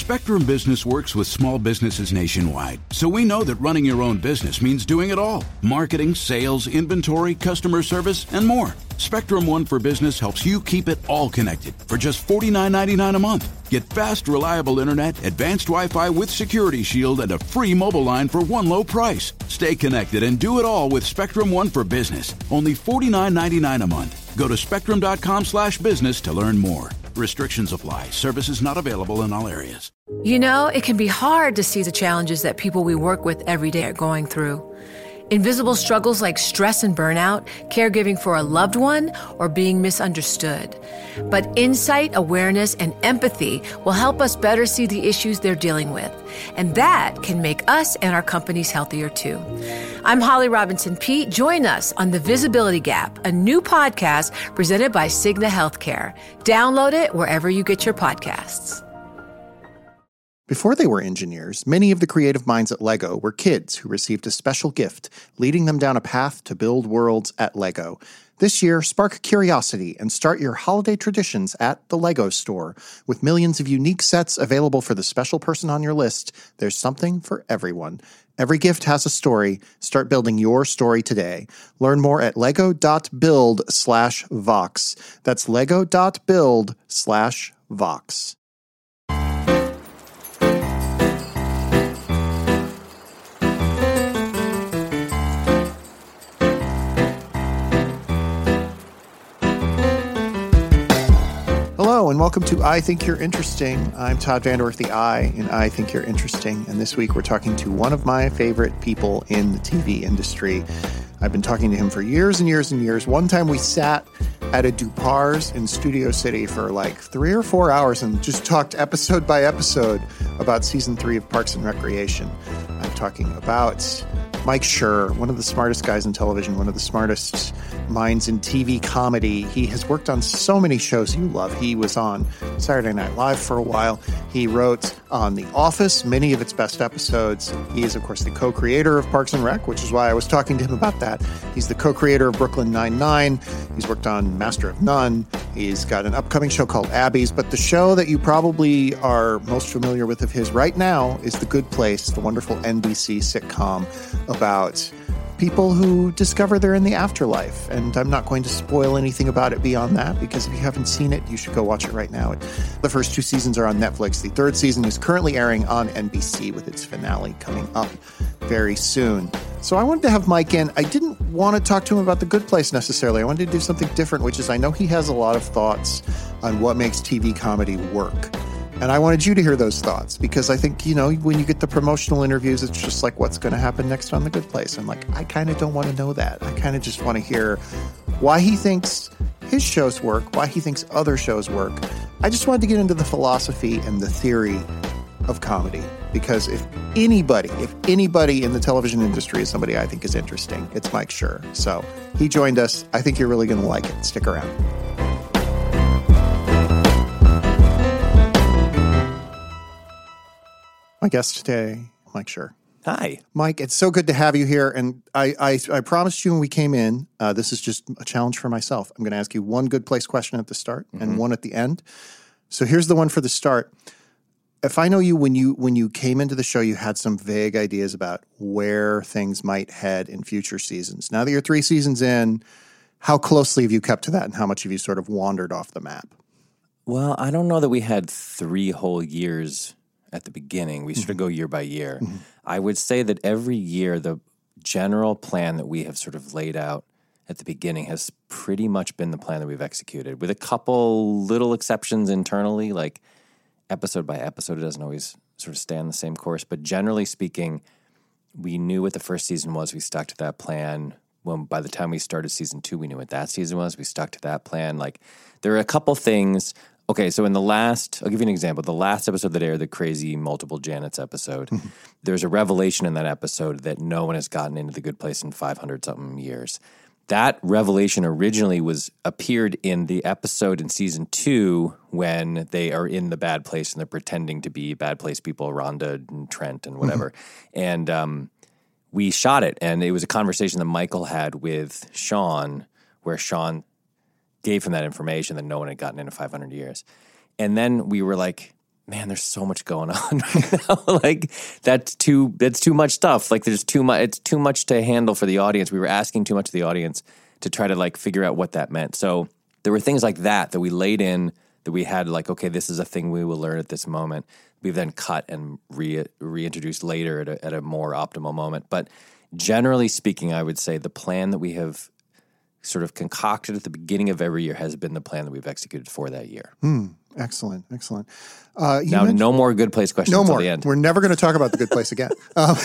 Spectrum Business works with small businesses nationwide, so we know that running your own business means doing it all. Marketing, sales, inventory, customer service, and more. Spectrum One for Business helps you keep it all connected for just $49.99 a month. Get fast, reliable internet, advanced Wi-Fi with Security Shield, and a free mobile line for one low price. Stay connected and do it all with Spectrum One for Business. Only $49.99 a month. Go to spectrum.com/business to learn more. Restrictions apply. Services not available in all areas. You know, it can be hard to see the challenges that people we work with every day are going through. Invisible struggles like stress and burnout, caregiving for a loved one, or being misunderstood. But insight, awareness, and empathy will help us better see the issues they're dealing with. And that can make us and our companies healthier too. I'm Holly Robinson Peete. Join us on The Visibility Gap, a new podcast presented by Cigna Healthcare. Download it wherever you get your podcasts. Before they were engineers, many of the creative minds at LEGO were kids who received a special gift, leading them down a path to build worlds at LEGO. This year, spark curiosity and start your holiday traditions at the LEGO store. With millions of unique sets available for the special person on your list, there's something for everyone. Every gift has a story. Start building your story today. Learn more at lego.build/Vox. That's lego.build/Vox. Hello, and welcome to I Think You're Interesting. I'm Todd VanDerWerff, the I in I Think You're Interesting, and this week we're talking to one of my favorite people in the TV industry. I've been talking to him for years and years and years. One time we sat at a Dupar's in Studio City for like 3 or 4 hours and just talked episode by episode about season 3 of Parks and Recreation. I'm talking about Mike Schur, one of the smartest guys in television, one of the smartest minds in TV comedy. He has worked on so many shows you love. He was on Saturday Night Live for a while. He wrote on The Office, many of its best episodes. He is, of course, the co-creator of Parks and Rec, which is why I was talking to him about that. He's the co-creator of Brooklyn Nine-Nine. He's worked on Master of None. He's got an upcoming show called Abby's. But the show that you probably are most familiar with of his right now is The Good Place, the wonderful NBC sitcom about people who discover they're in the afterlife. And I'm not going to spoil anything about it beyond that, because if you haven't seen it, you should go watch it right now. The first 2 seasons are on Netflix. The 3rd season is currently airing on NBC, with its finale coming up very soon. So I wanted to have Mike in. I didn't want to talk to him about The Good Place necessarily. I wanted to do something different, which is I know he has a lot of thoughts on what makes TV comedy work. And I wanted you to hear those thoughts, because I think, you know, when you get the promotional interviews, it's just like, what's going to happen next on The Good Place? I'm like, I kind of don't want to know that. I kind of just want to hear why he thinks his shows work, why he thinks other shows work. I just wanted to get into the philosophy and the theory of comedy, because if anybody in the television industry is somebody I think is interesting, it's Mike Schur. So he joined us. I think you're really going to like it. Stick around. My guest today, Mike Schur. Hi. Mike, it's so good to have you here. And I promised you when we came in, this is just a challenge for myself. I'm going to ask you one Good Place question at the start and one at the end. So here's the one for the start. If I know you, when you came into the show, you had some vague ideas about where things might head in future seasons. Now that you're 3 seasons in, how closely have you kept to that, and how much have you sort of wandered off the map? Well, I don't know that we had 3 whole years at the beginning. We sort of go year by year. I would say that every year, the general plan that we have sort of laid out at the beginning has pretty much been the plan that we've executed, with a couple little exceptions internally, like episode by episode, it doesn't always sort of stay on the same course. But generally speaking, we knew what the first season was. We stuck to that plan. When by the time we started season 2, we knew what that season was. We stuck to that plan. Like, there are a couple things. Okay, so in the last, I'll give you an example. The last episode that aired, the crazy multiple Janets episode, there's a revelation in that episode that no one has gotten into The Good Place in 500-something years. That revelation originally appeared in the episode in season 2 when they are in the bad place and they're pretending to be bad place people, Rhonda and Trent and whatever. And we shot it, and it was a conversation that Michael had with Sean, where Sean gave him that information that no one had gotten into 500 years. And then we were like, man, there's so much going on right now. Like that's too much stuff. Like there's too much. It's too much to handle for the audience. We were asking too much of the audience to try to like figure out what that meant. So there were things like that we laid in that we had like, okay, this is a thing we will learn at this moment. We then cut and reintroduced later at a more optimal moment. But generally speaking, I would say the plan that we have sort of concocted at the beginning of every year has been the plan that we've executed for that year. Excellent. Now, no more Good Place questions no until more. the end. We're never going to talk about the Good Place again.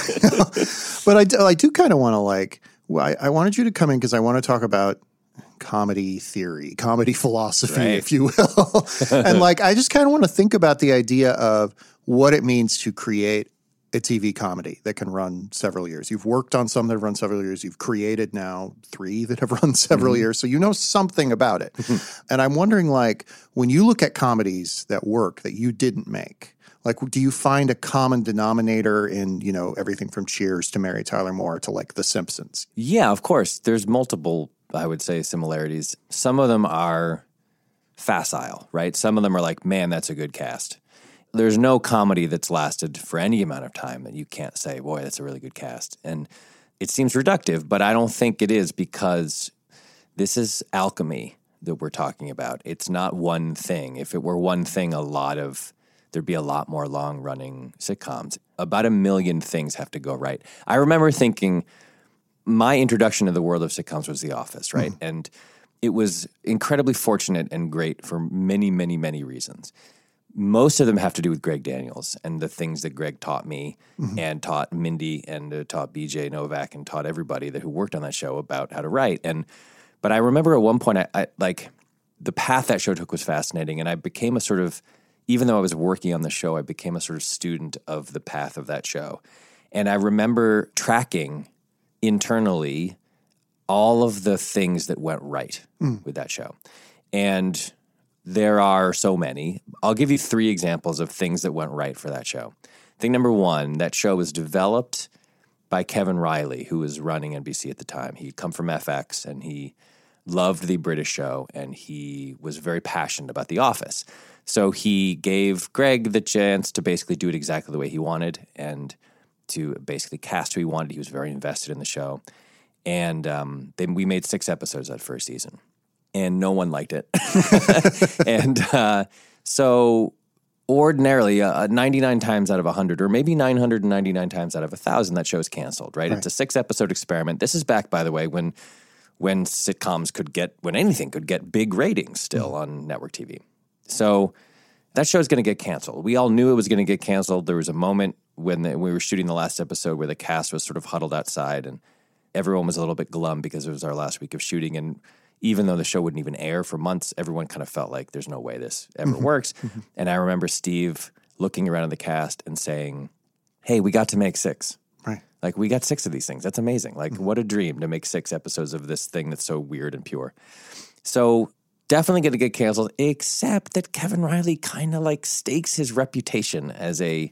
But I do kind of want to like, I wanted you to come in because I want to talk about comedy theory, comedy philosophy, right, if you will. And like, I just kind of want to think about the idea of what it means to create a TV comedy that can run several years. You've worked on some that have run several years. You've created now 3 that have run several years. So you know something about it. And I'm wondering, like, when you look at comedies that work that you didn't make, like, do you find a common denominator in, you know, everything from Cheers to Mary Tyler Moore to like The Simpsons? Yeah, of course. There's multiple, I would say, similarities. Some of them are facile, right? Some of them are like, man, that's a good cast. There's no comedy that's lasted for any amount of time that you can't say, boy, that's a really good cast. And it seems reductive, but I don't think it is, because this is alchemy that we're talking about. It's not one thing. If it were one thing, there'd be a lot more long-running sitcoms. About 1 million things have to go right. I remember thinking my introduction to the world of sitcoms was The Office, right? Mm-hmm. And it was incredibly fortunate and great for many, many, many reasons. Most of them have to do with Greg Daniels and the things that Greg taught me and taught Mindy and taught BJ Novak and taught everybody who worked on that show about how to write. But I remember at one point, I like the path that show took was fascinating, and I became a sort of, even though I was working on the show, I became a sort of student of the path of that show. And I remember tracking internally all of the things that went right with that show. And there are so many. I'll give you 3 examples of things that went right for that show. Thing number 1, that show was developed by Kevin Riley, who was running NBC at the time. He'd come from FX, and he loved the British show, and he was very passionate about The Office. So he gave Greg the chance to basically do it exactly the way he wanted and to basically cast who he wanted. He was very invested in the show. And then we made 6 episodes that first season. And no one liked it. And so ordinarily, 99 times out of 100, or maybe 999 times out of 1,000, that show is canceled, right? It's a 6-episode experiment. This is back, by the way, when sitcoms when anything could get big ratings still on network TV. So that show is going to get canceled. We all knew it was going to get canceled. There was a moment when we were shooting the last episode where the cast was sort of huddled outside, and everyone was a little bit glum because it was our last week of shooting. And even though the show wouldn't even air for months, everyone kind of felt like there's no way this ever works. And I remember Steve looking around at the cast and saying, hey, we got to make 6. Right. Like, we got 6 of these things. That's amazing. Like, what a dream to make 6 episodes of this thing that's so weird and pure. So definitely going to get canceled, except that Kevin Riley kind of like stakes his reputation as an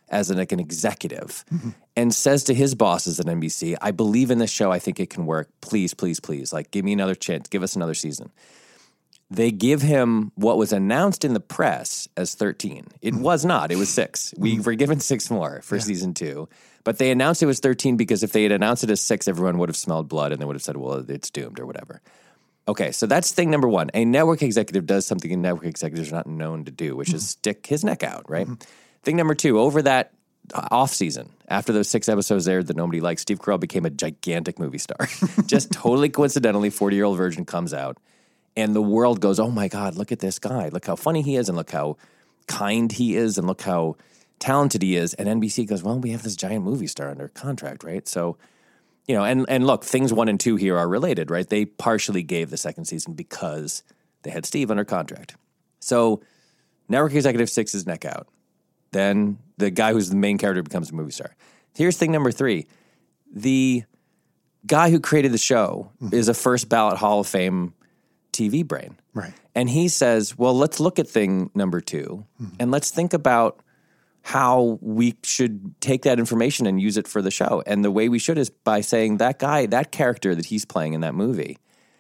executive and says to his bosses at NBC, I believe in this show. I think it can work. Please, please, please. Like, give me another chance. Give us another season. They give him what was announced in the press as 13. It was not. It was 6. We were given 6 more for season 2. But they announced it was 13 because if they had announced it as 6, everyone would have smelled blood and they would have said, well, it's doomed or whatever. Okay, so that's thing number 1. A network executive does something network executives are not known to do, which is stick his neck out, right? Thing number 2, over that off season, after those 6 episodes aired that nobody liked, Steve Carell became a gigantic movie star. Just totally coincidentally, 40-Year-Old Virgin comes out, and the world goes, oh my God, look at this guy. Look how funny he is, and look how kind he is, and look how talented he is. And NBC goes, well, we have this giant movie star under contract, right? So, you know, and look, things 1 and 2 here are related, right? They partially gave the second season because they had Steve under contract. So network executive 6 his neck out. Then the guy who's the main character becomes a movie star. Here's thing number 3. The guy who created the show is a first ballot Hall of Fame TV brain. Right. And he says, well, let's look at thing number 2 and let's think about how we should take that information and use it for the show. And the way we should is by saying that guy, that character that he's playing in that movie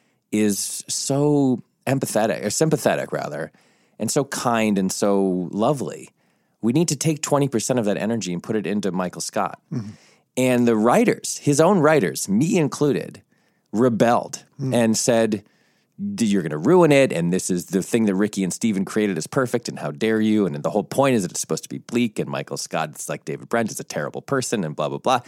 is so empathetic, or sympathetic rather, and so kind and so lovely. We need to take 20% of that energy and put it into Michael Scott. And the writers, his own writers, me included, rebelled and said, you're going to ruin it, and this is the thing that Ricky and Steven created is perfect, and how dare you, and the whole point is that it's supposed to be bleak, and Michael Scott, it's like David Brent, is a terrible person, and blah, blah, blah.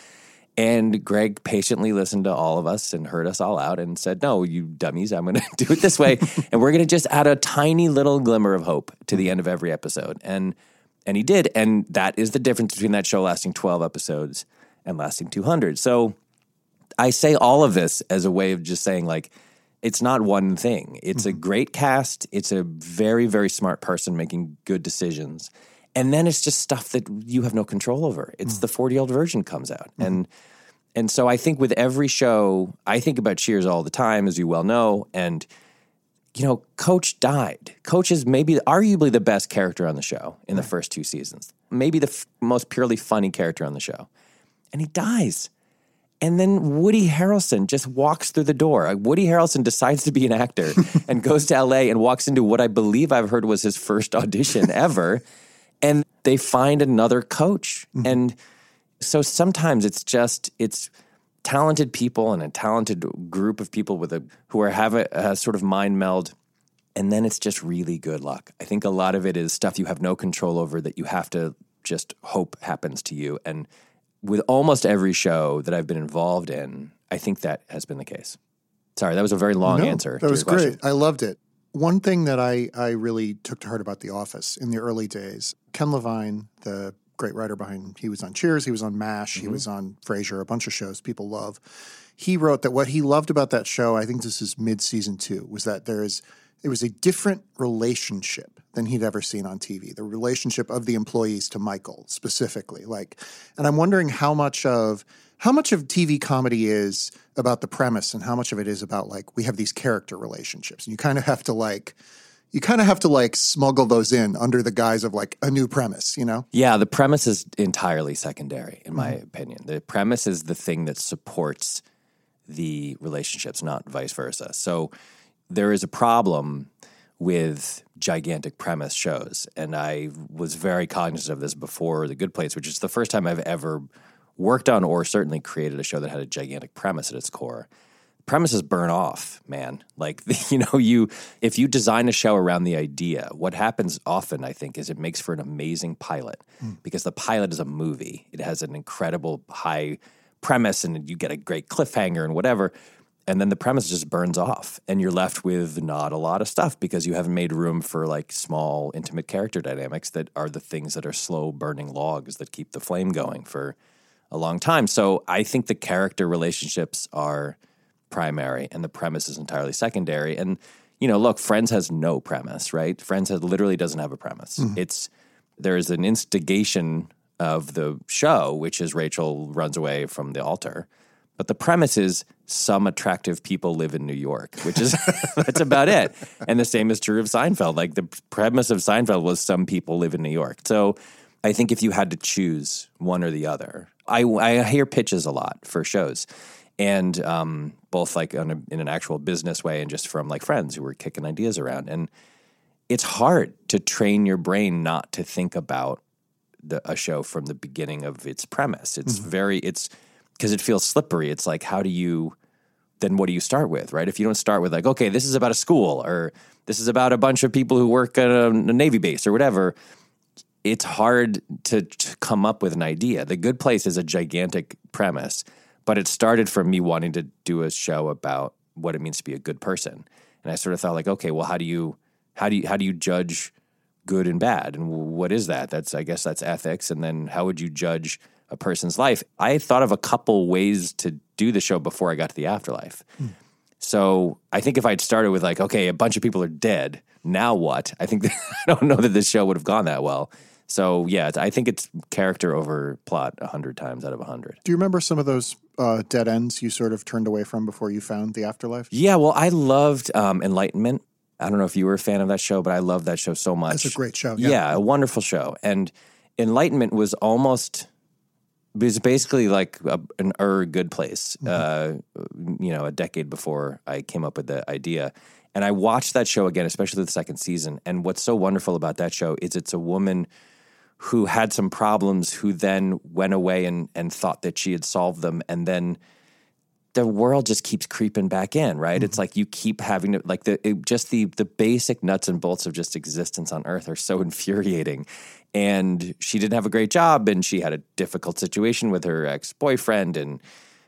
And Greg patiently listened to all of us and heard us all out and said, no, you dummies, I'm going to do it this way, and we're going to just add a tiny little glimmer of hope to the end of every episode. And he did, and that is the difference between that show lasting 12 episodes and lasting 200. So I say all of this as a way of just saying, like, it's not one thing. It's a great cast. It's a very, very smart person making good decisions. And then it's just stuff that you have no control over. It's the 40-year-old virgin comes out. And so I think with every show, I think about Cheers all the time, as you well know. And, you know, Coach died. Coach is maybe arguably the best character on the show in the first 2 seasons. Maybe the most purely funny character on the show. And he dies. And then Woody Harrelson just walks through the door. Woody Harrelson decides to be an actor and goes to LA and walks into what I believe I've heard was his first audition ever. And they find another coach. And so sometimes it's talented people and a talented group of people who have a sort of mind meld. And then it's just really good luck. I think a lot of it is stuff you have no control over that you have to just hope happens to you. And with almost every show that I've been involved in, I think that has been the case. Sorry, that was a very long answer. That was great. I loved it. One thing that I really took to heart about The Office in the early days, Ken Levine, the great writer behind, he was on Cheers, he was on MASH, he was on Frasier, a bunch of shows people love. He wrote that what he loved about that show, I think this is mid-season 2, was that there was a different relationship than he'd ever seen on TV, the relationship of the employees to Michael specifically. And I'm wondering how much of TV comedy is about the premise and how much of it is about, like, we have these character relationships. And you kind of have to smuggle those in under the guise of, like, a new premise, you know? Yeah, the premise is entirely secondary, in my opinion. The premise is the thing that supports the relationships, not vice versa. So there is a problem with gigantic premise shows. And I was very cognizant of this before The Good Place, which is the first time I've ever worked on or certainly created a show that had a gigantic premise at its core. Premises burn off, man. Like, if you design a show around the idea, what happens often, I think, is it makes for an amazing pilot because the pilot is a movie. It has an incredible high premise and you get a great cliffhanger and whatever. And then the premise just burns off and you're left with not a lot of stuff because you haven't made room for, like, small, intimate character dynamics that are the things that are slow burning logs that keep the flame going for a long time. So I think the character relationships are primary and the premise is entirely secondary. And, look, Friends has no premise, right? Friends literally doesn't have a premise. There is an instigation of the show, which is Rachel runs away from the altar. But the premise is some attractive people live in New York, which is, that's about it. And the same is true of Seinfeld. Like, the premise of Seinfeld was some people live in New York. So I think if you had to choose one or the other, I hear pitches a lot for shows. And both like in an actual business way and just from, like, friends who were kicking ideas around. And it's hard to train your brain not to think about a show from the beginning of its premise. It's because it feels slippery. It's like, what do you start with, right? If you don't start with, like, okay, this is about a school or this is about a bunch of people who work at a Navy base or whatever, it's hard to come up with an idea. The Good Place is a gigantic premise, but it started from me wanting to do a show about what it means to be a good person. And I sort of thought, like, okay, well, how do you judge good and bad? And what is that? I guess that's ethics. And then how would you judge a person's life? I thought of a couple ways to do the show before I got to the afterlife. So I think if I'd started with, like, okay, a bunch of people are dead, now what? I don't know that this show would have gone that well. So yeah, I think it's character over plot 100 times out of 100. Do you remember some of those dead ends you sort of turned away from before you found the afterlife? Yeah, well, I loved Enlightenment. I don't know if you were a fan of that show, but I loved that show so much. That's a great show. Yeah, a wonderful show. And Enlightenment was basically like an Good Place, a decade before I came up with the idea. And I watched that show again, especially the second season. And what's so wonderful about that show is it's a woman who had some problems, who then went away and thought that she had solved them. And then the world just keeps creeping back in, right? It's like you keep having to, like the basic nuts and bolts of just existence on Earth are so infuriating. And she didn't have a great job, and she had a difficult situation with her ex-boyfriend, and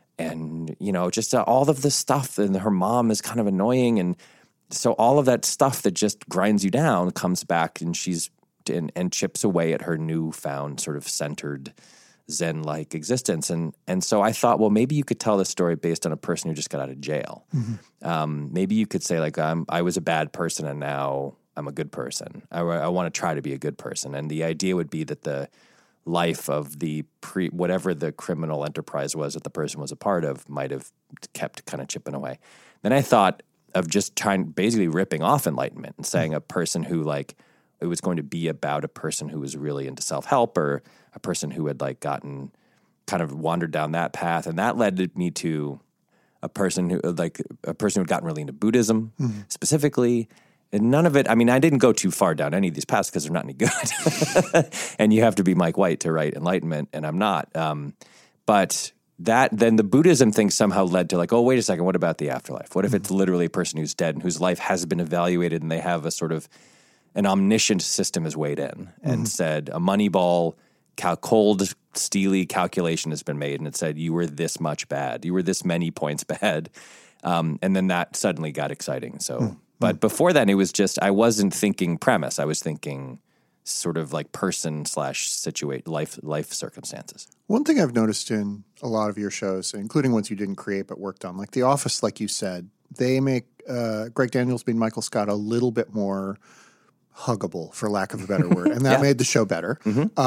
just all of this stuff. And her mom is kind of annoying, and so all of that stuff that just grinds you down comes back, and and chips away at her newfound sort of centered Zen-like existence. And so I thought, well, maybe you could tell this story based on a person who just got out of jail. Maybe you could say, like, I was a bad person and now I'm a good person. I want to try to be a good person. And the idea would be that the life of the whatever the criminal enterprise was that the person was a part of might have kept kind of chipping away. Then I thought of just basically ripping off Enlightenment and saying a person who, like, it was going to be about a person who was really into self-help, or a person who had, like, gotten kind of wandered down that path. And that led me to a person who had gotten really into Buddhism specifically. And none of it, I mean, I didn't go too far down any of these paths because they're not any good. And you have to be Mike White to write Enlightenment, and I'm not. But then the Buddhism thing somehow led to, like, oh, wait a second, what about the afterlife? What if it's literally a person who's dead and whose life has been evaluated, and they have a sort of an omniscient system has weighed in and said a Moneyball cold, steely calculation has been made, and it said you were this much bad. You were this many points bad. And then that suddenly got exciting. So, but before then, it was just, I wasn't thinking premise. I was thinking sort of like person / situate life circumstances. One thing I've noticed in a lot of your shows, including ones you didn't create but worked on, like The Office, like you said, they make Greg Daniels being Michael Scott a little bit more huggable, for lack of a better word, and that made the show better.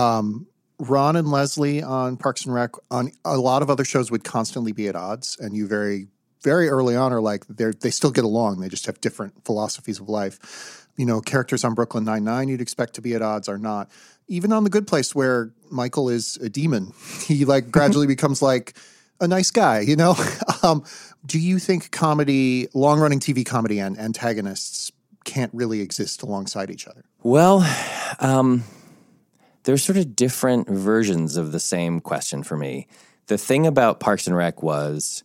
Ron and Leslie on Parks and Rec, on a lot of other shows, would constantly be at odds, and you very, very early on are like, they still get along, they just have different philosophies of life. You know, characters on Brooklyn Nine-Nine you'd expect to be at odds are not. Even on The Good Place, where Michael is a demon, he, like, gradually becomes, like, a nice guy, you know? Do you think comedy, long-running TV comedy and antagonists can't really exist alongside each other? Well, there's sort of different versions of the same question for me. The thing about Parks and Rec was,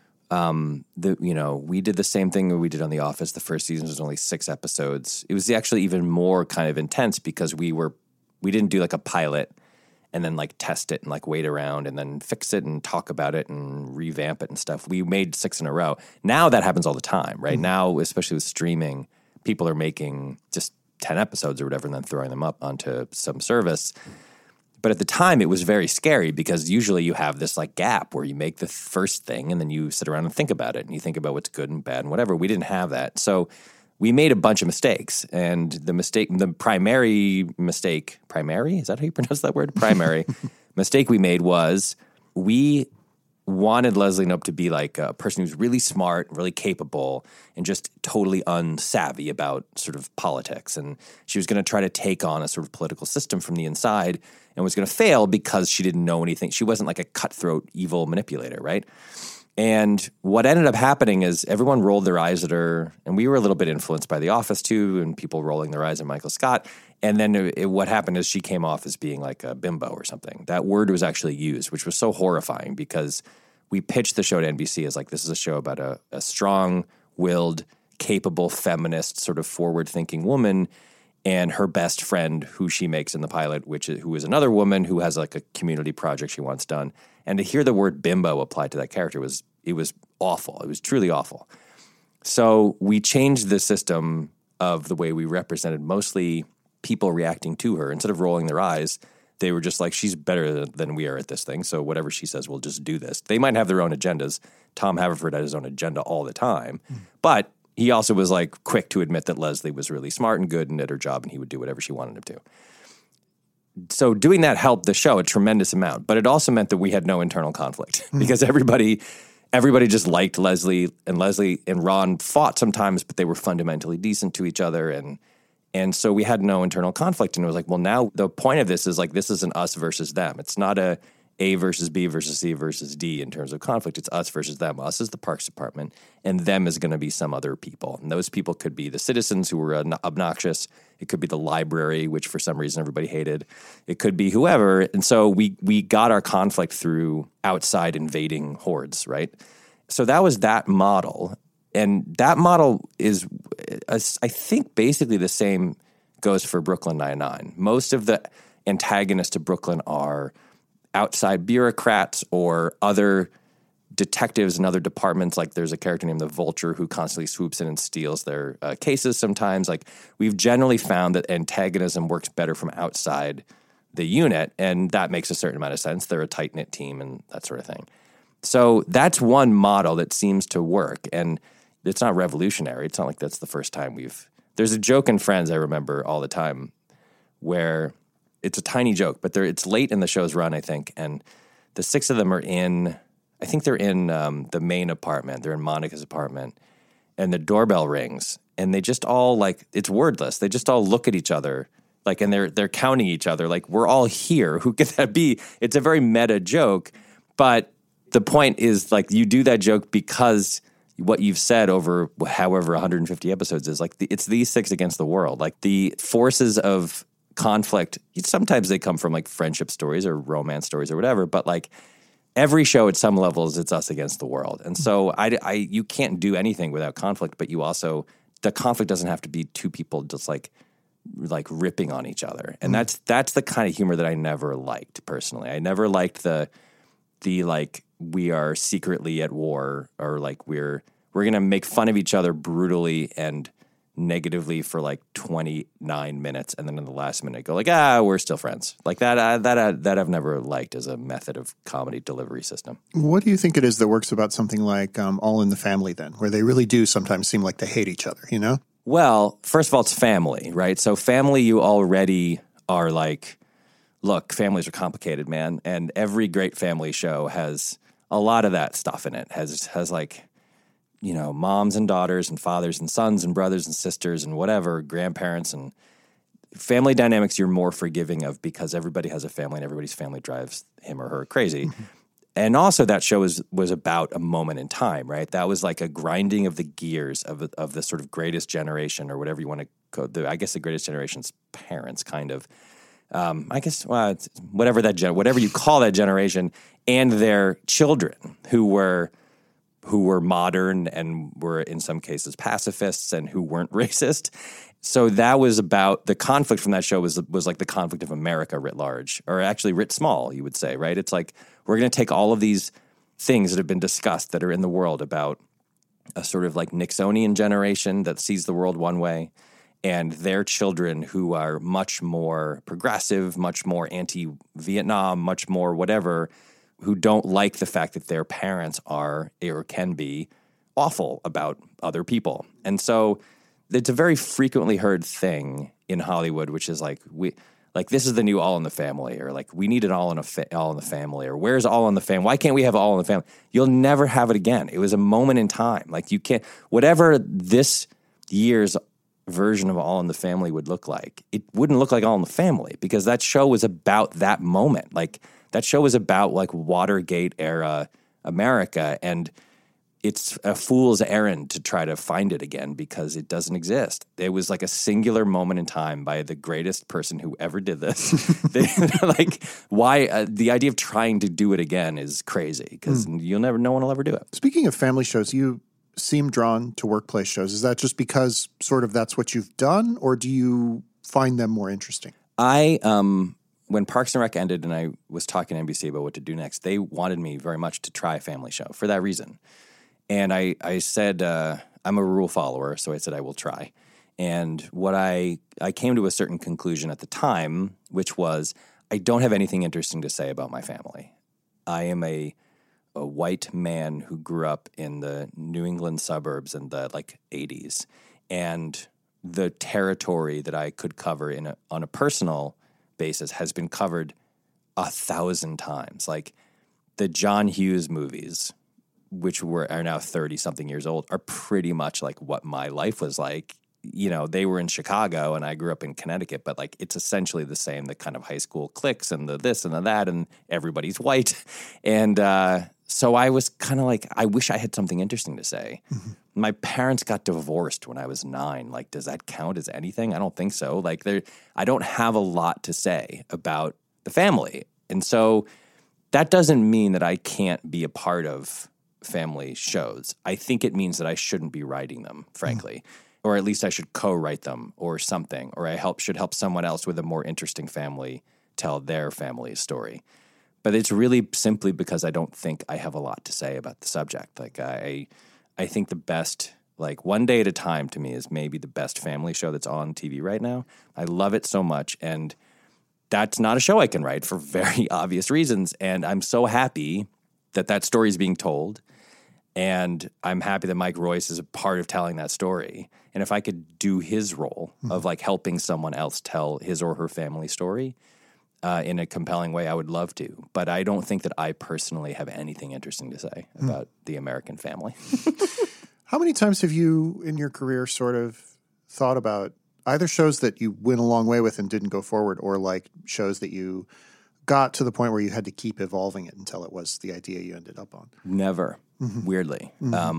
we did the same thing we did on The Office. The first season was only 6 episodes. It was actually even more kind of intense because we didn't do like a pilot and then like test it and like wait around and then fix it and talk about it and revamp it and stuff. We made 6 in a row. Now that happens all the time, right? Now, especially with streaming, people are making just 10 episodes or whatever and then throwing them up onto some service. But at the time, it was very scary because usually you have this like gap where you make the first thing and then you sit around and think about it and you think about what's good and bad and whatever. We didn't have that. So we made a bunch of mistakes. And the primary mistake, is that how you pronounce that word? Primary mistake we made was we wanted Leslie Knope to be like a person who's really smart, really capable, and just totally unsavvy about sort of politics. And she was going to try to take on a sort of political system from the inside and was going to fail because she didn't know anything. She wasn't like a cutthroat, evil manipulator, right? And what ended up happening is everyone rolled their eyes at her, and we were a little bit influenced by The Office too, and people rolling their eyes at Michael Scott. And then what happened is she came off as being like a bimbo or something. That word was actually used, which was so horrifying because we pitched the show to NBC as like, this is a show about a strong-willed, capable, feminist, sort of forward-thinking woman and her best friend who she makes in the pilot, who is another woman who has like a community project she wants done. And to hear the word bimbo applied to that character was awful. It was truly awful. So we changed the system of the way we represented mostly people reacting to her. Instead of rolling their eyes, they were just like, she's better than we are at this thing, so whatever she says, we'll just do this. They might have their own agendas. Tom Haverford had his own agenda all the time. But he also was like quick to admit that Leslie was really smart and good and did her job and he would do whatever she wanted him to. So doing that helped the show a tremendous amount, but it also meant that we had no internal conflict because everybody just liked Leslie and Ron fought sometimes, but they were fundamentally decent to each other. And so we had no internal conflict. And it was like, well, now the point of this is like, this isn't us versus them. It's not A versus B versus C versus D in terms of conflict. It's us versus them. Us is the Parks Department, and them is going to be some other people. And those people could be the citizens who were obnoxious. It could be the library, which for some reason everybody hated. It could be whoever. And so we got our conflict through outside invading hordes, right? So that was that model. And that model is, I think, basically the same goes for Brooklyn Nine-Nine. Most of the antagonists to Brooklyn are outside bureaucrats or other detectives in other departments. Like there's a character named the Vulture who constantly swoops in and steals their cases sometimes. Like we've generally found that antagonism works better from outside the unit, and that makes a certain amount of sense. They're a tight-knit team and that sort of thing. So that's one model that seems to work, and it's not revolutionary. It's not like that's the first time there's a joke in Friends I remember all the time where it's a tiny joke, but it's late in the show's run, I think, and the six of them are I think they're in the main apartment. They're in Monica's apartment, and the doorbell rings, and they just all, like, it's wordless. They just all look at each other, like, and they're counting each other, like, we're all here. Who could that be? It's a very meta joke, but the point is, like, you do that joke because what you've said over however 150 episodes is, like, it's these six against the world. Like, the forces of conflict, sometimes they come from like friendship stories or romance stories or whatever, but like every show at some levels, it's us against the world. And so you can't do anything without conflict, but the conflict doesn't have to be two people just like ripping on each other. And that's the kind of humor that I never liked personally. I never liked the like, we are secretly at war, or like we're going to make fun of each other brutally and negatively for like 29 minutes, and then in the last minute go like, we're still friends. Like that I've never liked as a method of comedy delivery system. What do you think it is that works about something like All in the Family then, where they really do sometimes seem like they hate each other, you know? Well, first of all, it's family, right? So family, you already are like, look, families are complicated, man. And every great family show has a lot of that stuff in it, has like, you know, moms and daughters and fathers and sons and brothers and sisters and whatever, grandparents, and family dynamics you're more forgiving of because everybody has a family and everybody's family drives him or her crazy. Mm-hmm. And also that show was about a moment in time, right? That was like a grinding of the gears of the sort of greatest generation, or whatever you want to call it. I guess the greatest generation's parents, kind of. I guess, whatever you call that generation, and their children who were modern and were in some cases pacifists and who weren't racist. So that was about the conflict from that show was like the conflict of America writ large, or actually writ small, you would say, right? It's like, we're going to take all of these things that have been discussed that are in the world about a sort of like Nixonian generation that sees the world one way, and their children who are much more progressive, much more anti-Vietnam, much more whatever, who don't like the fact that their parents are or can be awful about other people. And so it's a very frequently heard thing in Hollywood, which is like, this is the new All in the Family, or like, we need an All in the Family, or where's All in the Family? Why can't we have All in the Family? You'll never have it again. It was a moment in time. Like, you can't, whatever this year's version of All in the Family would look like, it wouldn't look like All in the Family, because that show was about that moment. Like, that show was about like Watergate era America, and it's a fool's errand to try to find it again because it doesn't exist. It was like a singular moment in time by the greatest person who ever did this. Like, why the idea of trying to do it again is crazy, because no one will ever do it. Speaking of family shows, you seem drawn to workplace shows. Is that just because sort of that's what you've done, or do you find them more interesting? When Parks and Rec ended and I was talking to NBC about what to do next, they wanted me very much to try a family show for that reason. And I said, I'm a rule follower, so I said I will try. And what I came to a certain conclusion at the time, which was, I don't have anything interesting to say about my family. I am a white man who grew up in the New England suburbs in the 80s. And the territory that I could cover on a personal basis has been covered 1,000 times. Like, the John Hughes movies, which are now 30-something years old, are pretty much like what my life was like they were in Chicago and I grew up in Connecticut, but like it's essentially the same, the kind of high school cliques and the this and the that, and everybody's white. And so I was kind of like, I wish I had something interesting to say. Mm-hmm. My parents got divorced when I was 9. Like, does that count as anything? I don't think so. Like, I don't have a lot to say about the family. And so that doesn't mean that I can't be a part of family shows. I think it means that I shouldn't be writing them, frankly. Or at least I should co-write them or something. Or I should help someone else with a more interesting family tell their family's story. But it's really simply because I don't think I have a lot to say about the subject. Like I think the best, like One Day at a Time to me is maybe the best family show that's on TV right now. I love it so much, and that's not a show I can write for very obvious reasons. And I'm so happy that story is being told, and I'm happy that Mike Royce is a part of telling that story. And if I could do his role of like helping someone else tell his or her family story in a compelling way, I would love to. But I don't think that I personally have anything interesting to say about the American family. How many times have you in your career sort of thought about either shows that you went a long way with and didn't go forward, or like shows that you got to the point where you had to keep evolving it until it was the idea you ended up on? Never, weirdly.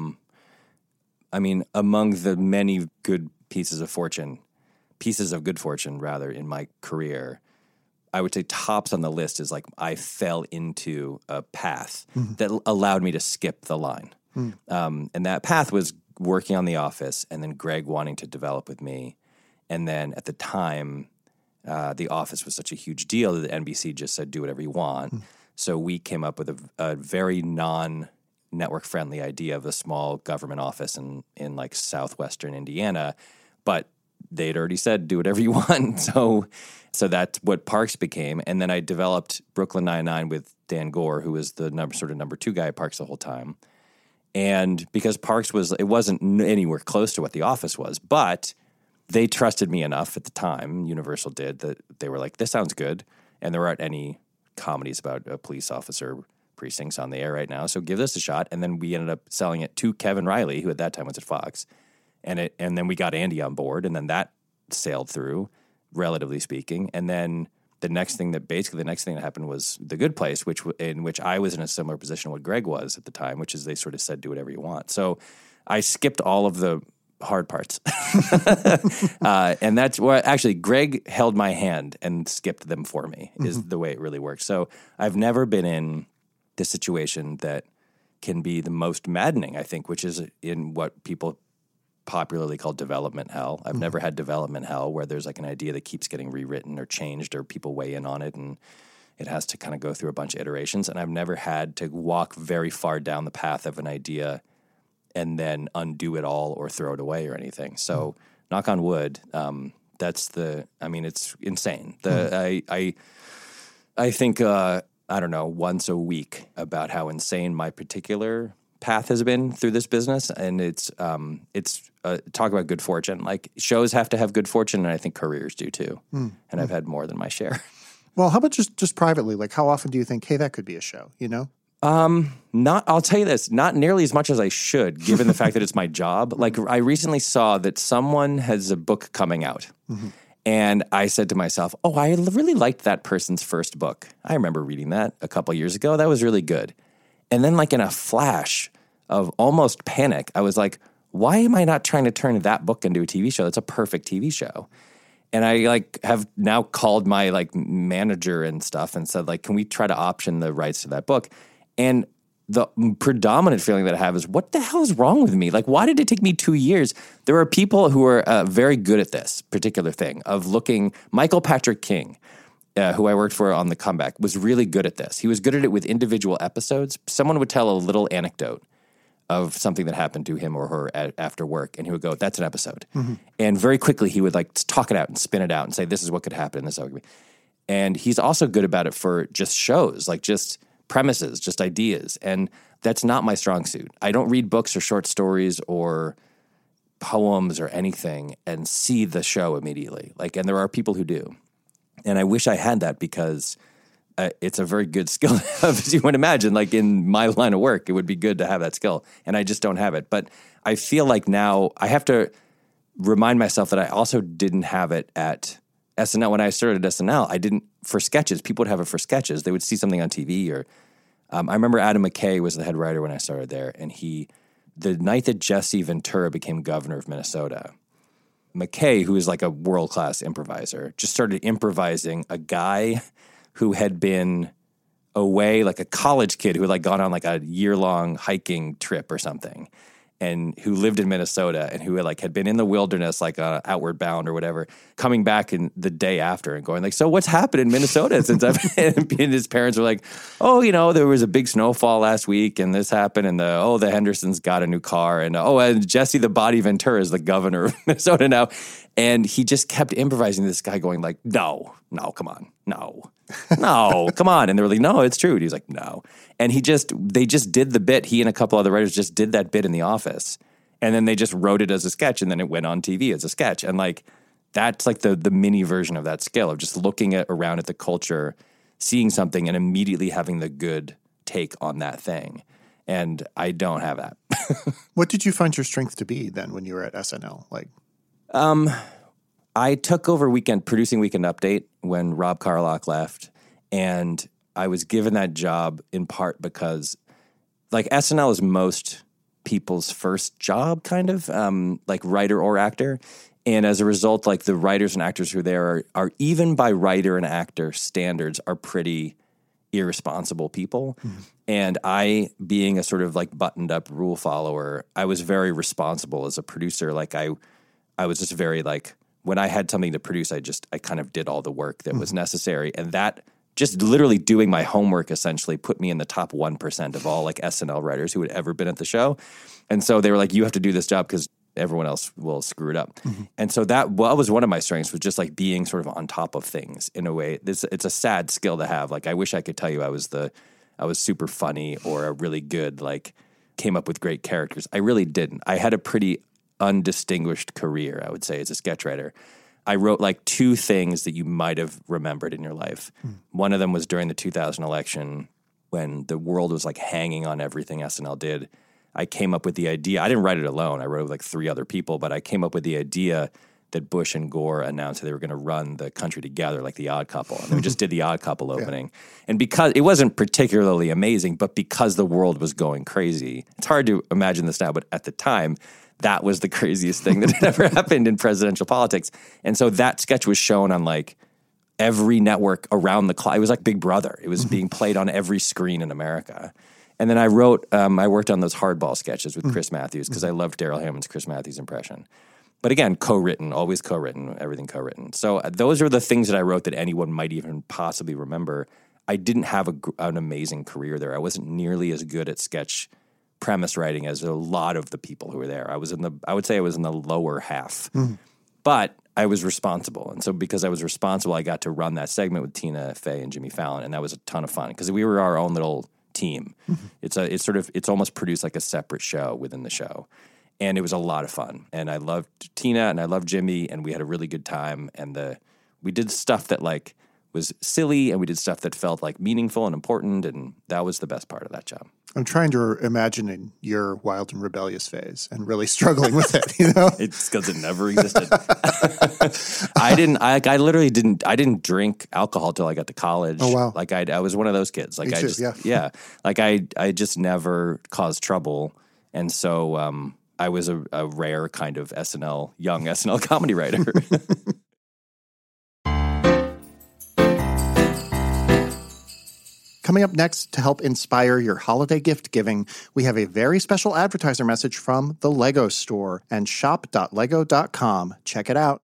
I mean, among the many good pieces of good fortune rather, in my career, I would say tops on the list is like I fell into a path that allowed me to skip the line. And that path was working on The Office and then Greg wanting to develop with me. And then at the time, The Office was such a huge deal that NBC just said, do whatever you want. So we came up with a very non-network friendly idea of a small government office in like southwestern Indiana. But they'd already said, do whatever you want. So that's what Parks became. And then I developed Brooklyn Nine-Nine with Dan Gore, who was the number 2 guy at Parks the whole time. And because Parks it wasn't anywhere close to what The Office was, but they trusted me enough at the time, Universal did, that they were like, this sounds good. And there aren't any comedies about a police officer precincts on the air right now, so give this a shot. And then we ended up selling it to Kevin Riley, who at that time was at Fox. And then we got Andy on board, and then that sailed through, relatively speaking. And then the next thing that happened was The Good Place, in which I was in a similar position to what Greg was at the time, which is they sort of said, do whatever you want. So I skipped all of the hard parts. And that's where actually Greg held my hand and skipped them for me, is the way it really works. So I've never been in the situation that can be the most maddening, I think, which is in what people popularly called development hell. I've never had development hell where there's like an idea that keeps getting rewritten or changed or people weigh in on it and it has to kind of go through a bunch of iterations. And I've never had to walk very far down the path of an idea and then undo it all or throw it away or anything. So knock on wood, it's insane. I think, I don't know, once a week about how insane my particular path has been through this business. And it's talk about good fortune. Like shows have to have good fortune, and I think careers do too. And I've had more than my share. Well, how about just privately? Like how often do you think, hey, that could be a show, you know? I'll tell you this, not nearly as much as I should, given the fact that it's my job. Like I recently saw that someone has a book coming out. And I said to myself, oh, I really liked that person's first book. I remember reading that a couple years ago. That was really good. And then like in a flash of almost panic, I was like, why am I not trying to turn that book into a TV show? That's a perfect TV show. And I like have now called my like manager and stuff and said like, can we try to option the rights to that book? And the predominant feeling that I have is, what the hell is wrong with me? Like, why did it take me 2 years? There are people who are very good at this particular thing of looking. Michael Patrick King, who I worked for on The Comeback, was really good at this. He was good at it with individual episodes. Someone would tell a little anecdote of something that happened to him or her after work, and he would go, that's an episode. And very quickly he would like talk it out and spin it out and say, this is what could happen, this is how it could be. And he's also good about it for just shows, like just premises, just ideas. And that's not my strong suit. I don't read books or short stories or poems or anything and see the show immediately. Like, and there are people who do. And I wish I had that because it's a very good skill, as you would imagine. Like in my line of work, it would be good to have that skill. And I just don't have it. But I feel like now I have to remind myself that I also didn't have it at SNL. When I started at SNL, I didn't, for sketches, people would have it for sketches. They would see something on TV or, I remember Adam McKay was the head writer when I started there, and the night that Jesse Ventura became governor of Minnesota, McKay, who is like a world-class improviser, just started improvising a guy who had been away, like a college kid who had like gone on like a year-long hiking trip or something, and who lived in Minnesota and who had been in the wilderness, like outward bound or whatever, coming back in the day after and going like, so what's happened in Minnesota since I've been? And his parents were like, oh, there was a big snowfall last week and this happened and the Hendersons got a new car and Jesse the Body Ventura is the governor of Minnesota now. And he just kept improvising this guy going like, no, come on, no, come on. And they were like, no, it's true. And he was like, no. And they just did the bit. He and a couple other writers just did that bit in the office. And then they just wrote it as a sketch and then it went on TV as a sketch. And like, that's like the mini version of that skill of just looking around at the culture, seeing something and immediately having the good take on that thing. And I don't have that. What did you find your strength to be then when you were at SNL? I took over producing Weekend Update when Rob Carlock left, and I was given that job in part because, like, SNL is most people's first job, kind of, like writer or actor, and as a result, like, the writers and actors who are there are even by writer and actor standards, are pretty irresponsible people. Mm-hmm. And I, being a sort of, like, buttoned-up rule follower, I was very responsible as a producer. Like, I was just very, like, when I had something to produce, I kind of did all the work that was necessary. And that, just literally doing my homework essentially put me in the top 1% of all like SNL writers who had ever been at the show. And so they were like, you have to do this job because everyone else will screw it up. Mm-hmm. And so that was one of my strengths, was just like being sort of on top of things in a way. It's a sad skill to have. Like, I wish I could tell you I was super funny or a really good, like, came up with great characters. I really didn't. I had a pretty undistinguished career, I would say, as a sketch writer. I wrote like 2 things that you might have remembered in your life. One of them was during the 2000 election when the world was like hanging on everything SNL did. I came up with the idea. I didn't write it alone. I wrote it with like 3 other people, but I came up with the idea that Bush and Gore announced that they were going to run the country together like The Odd Couple. And we just did The Odd Couple opening. Yeah. And because it wasn't particularly amazing, but because the world was going crazy, it's hard to imagine this now, but at the time, that was the craziest thing that had ever happened in presidential politics. And so that sketch was shown on like every network around the clock. It was like Big Brother. It was being played on every screen in America. And then I worked on those hardball sketches with Chris Matthews because I loved Daryl Hammond's Chris Matthews impression. But again, always co-written, everything co-written. So those are the things that I wrote that anyone might even possibly remember. I didn't have an amazing career there. I wasn't nearly as good at sketch premise writing as a lot of the people who were there. I would say I was in the lower half, but I was responsible. And so because I was responsible, I got to run that segment with Tina Fey and Jimmy Fallon. And that was a ton of fun because we were our own little team. It's almost produced like a separate show within the show. And it was a lot of fun. And I loved Tina and I loved Jimmy and we had a really good time. And we did stuff that like was silly and we did stuff that felt like meaningful and important. And that was the best part of that job. I'm trying to imagine your wild and rebellious phase and really struggling with it, you know? It's because it never existed. I didn't drink alcohol till I got to college. Oh, wow. Like I was one of those kids. Like Me too, yeah. Like I just never caused trouble. And so I was a rare kind of young SNL comedy writer. Coming up next to help inspire your holiday gift giving, we have a very special advertiser message from the Lego Store and shop.lego.com. Check it out.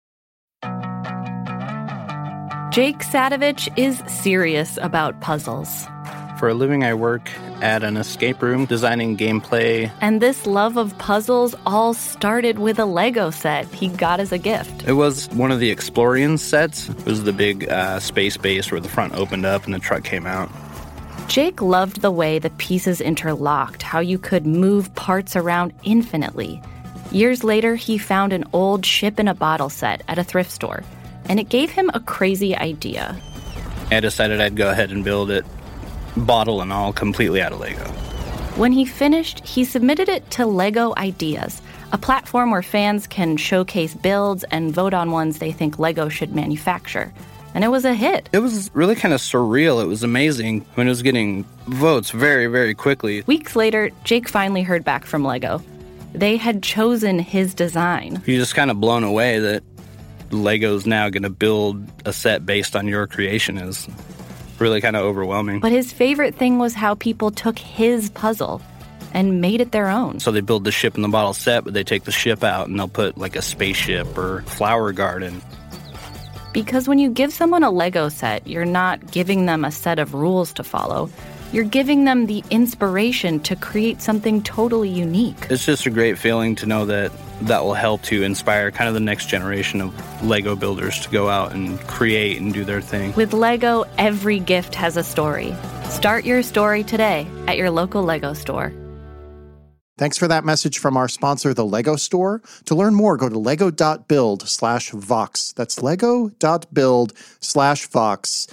Jake Sadovich is serious about puzzles. For a living, I work at an escape room designing gameplay. And this love of puzzles all started with a Lego set he got as a gift. It was one of the Explorian sets. It was the big space base where the front opened up and the truck came out. Jake loved the way the pieces interlocked, how you could move parts around infinitely. Years later, he found an old ship-in-a-bottle set at a thrift store, and it gave him a crazy idea. I decided I'd go ahead and build it, bottle and all, completely out of Lego. When he finished, he submitted it to Lego Ideas, a platform where fans can showcase builds and vote on ones they think LEGO should manufacture. And it was a hit. It was really kind of surreal. It was amazing when it was getting votes very, very quickly. Weeks later, Jake finally heard back from LEGO. They had chosen his design. You're just kind of blown away that LEGO's now going to build a set based on your creation. Is really kind of overwhelming. But his favorite thing was how people took his puzzle and made it their own. So they build the ship in the bottle set, but they take the ship out and they'll put like a spaceship or flower garden. Because when you give someone a LEGO set, you're not giving them a set of rules to follow. You're giving them the inspiration to create something totally unique. It's just a great feeling to know that will help to inspire kind of the next generation of LEGO builders to go out and create and do their thing. With LEGO, every gift has a story. Start your story today at your local LEGO store. Thanks for that message from our sponsor, the LEGO Store. To learn more, go to lego.build/Vox. That's lego.build/Vox,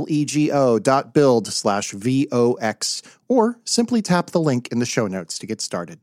lego.build/VOX, or simply tap the link in the show notes to get started.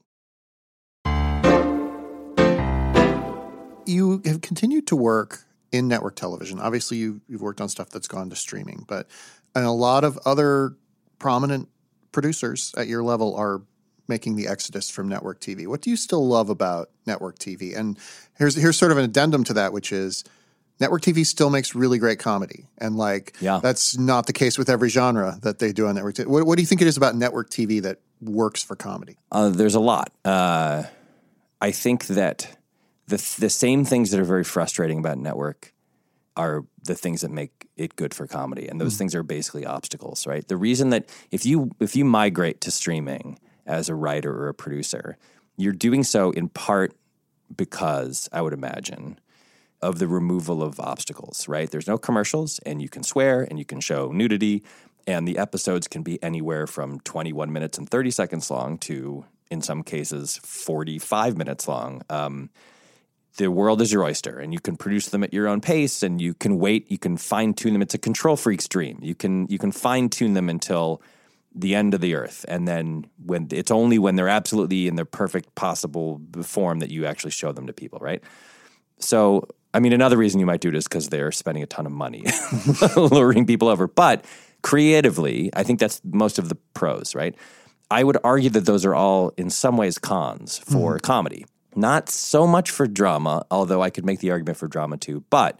You have continued to work in network television. Obviously, you've worked on stuff that's gone to streaming, but a lot of other prominent producers at your level are making the exodus from network TV. What do you still love about network TV? And here's sort of an addendum to that, which is network TV still makes really great comedy. And that's not the case with every genre that they do on network TV. What do you think it is about network TV that works for comedy? There's a lot. I think that the same things that are very frustrating about network are the things that make it good for comedy. And those things are basically obstacles, right? The reason that if you migrate to streaming as a writer or a producer, you're doing so in part because, I would imagine, of the removal of obstacles, right? There's no commercials, and you can swear, and you can show nudity, and the episodes can be anywhere from 21 minutes and 30 seconds long to, in some cases, 45 minutes long. The world is your oyster, and you can produce them at your own pace, and you can wait, you can fine-tune them. It's a control freak's dream. You can fine-tune them until the end of the earth, and then when they're absolutely in their perfect possible form that you actually show them to people, right? So, I mean, another reason you might do it is because they're spending a ton of money luring people over. But creatively, I think that's most of the pros, right? I would argue that those are all, in some ways, cons for comedy. Not so much for drama, although I could make the argument for drama too. But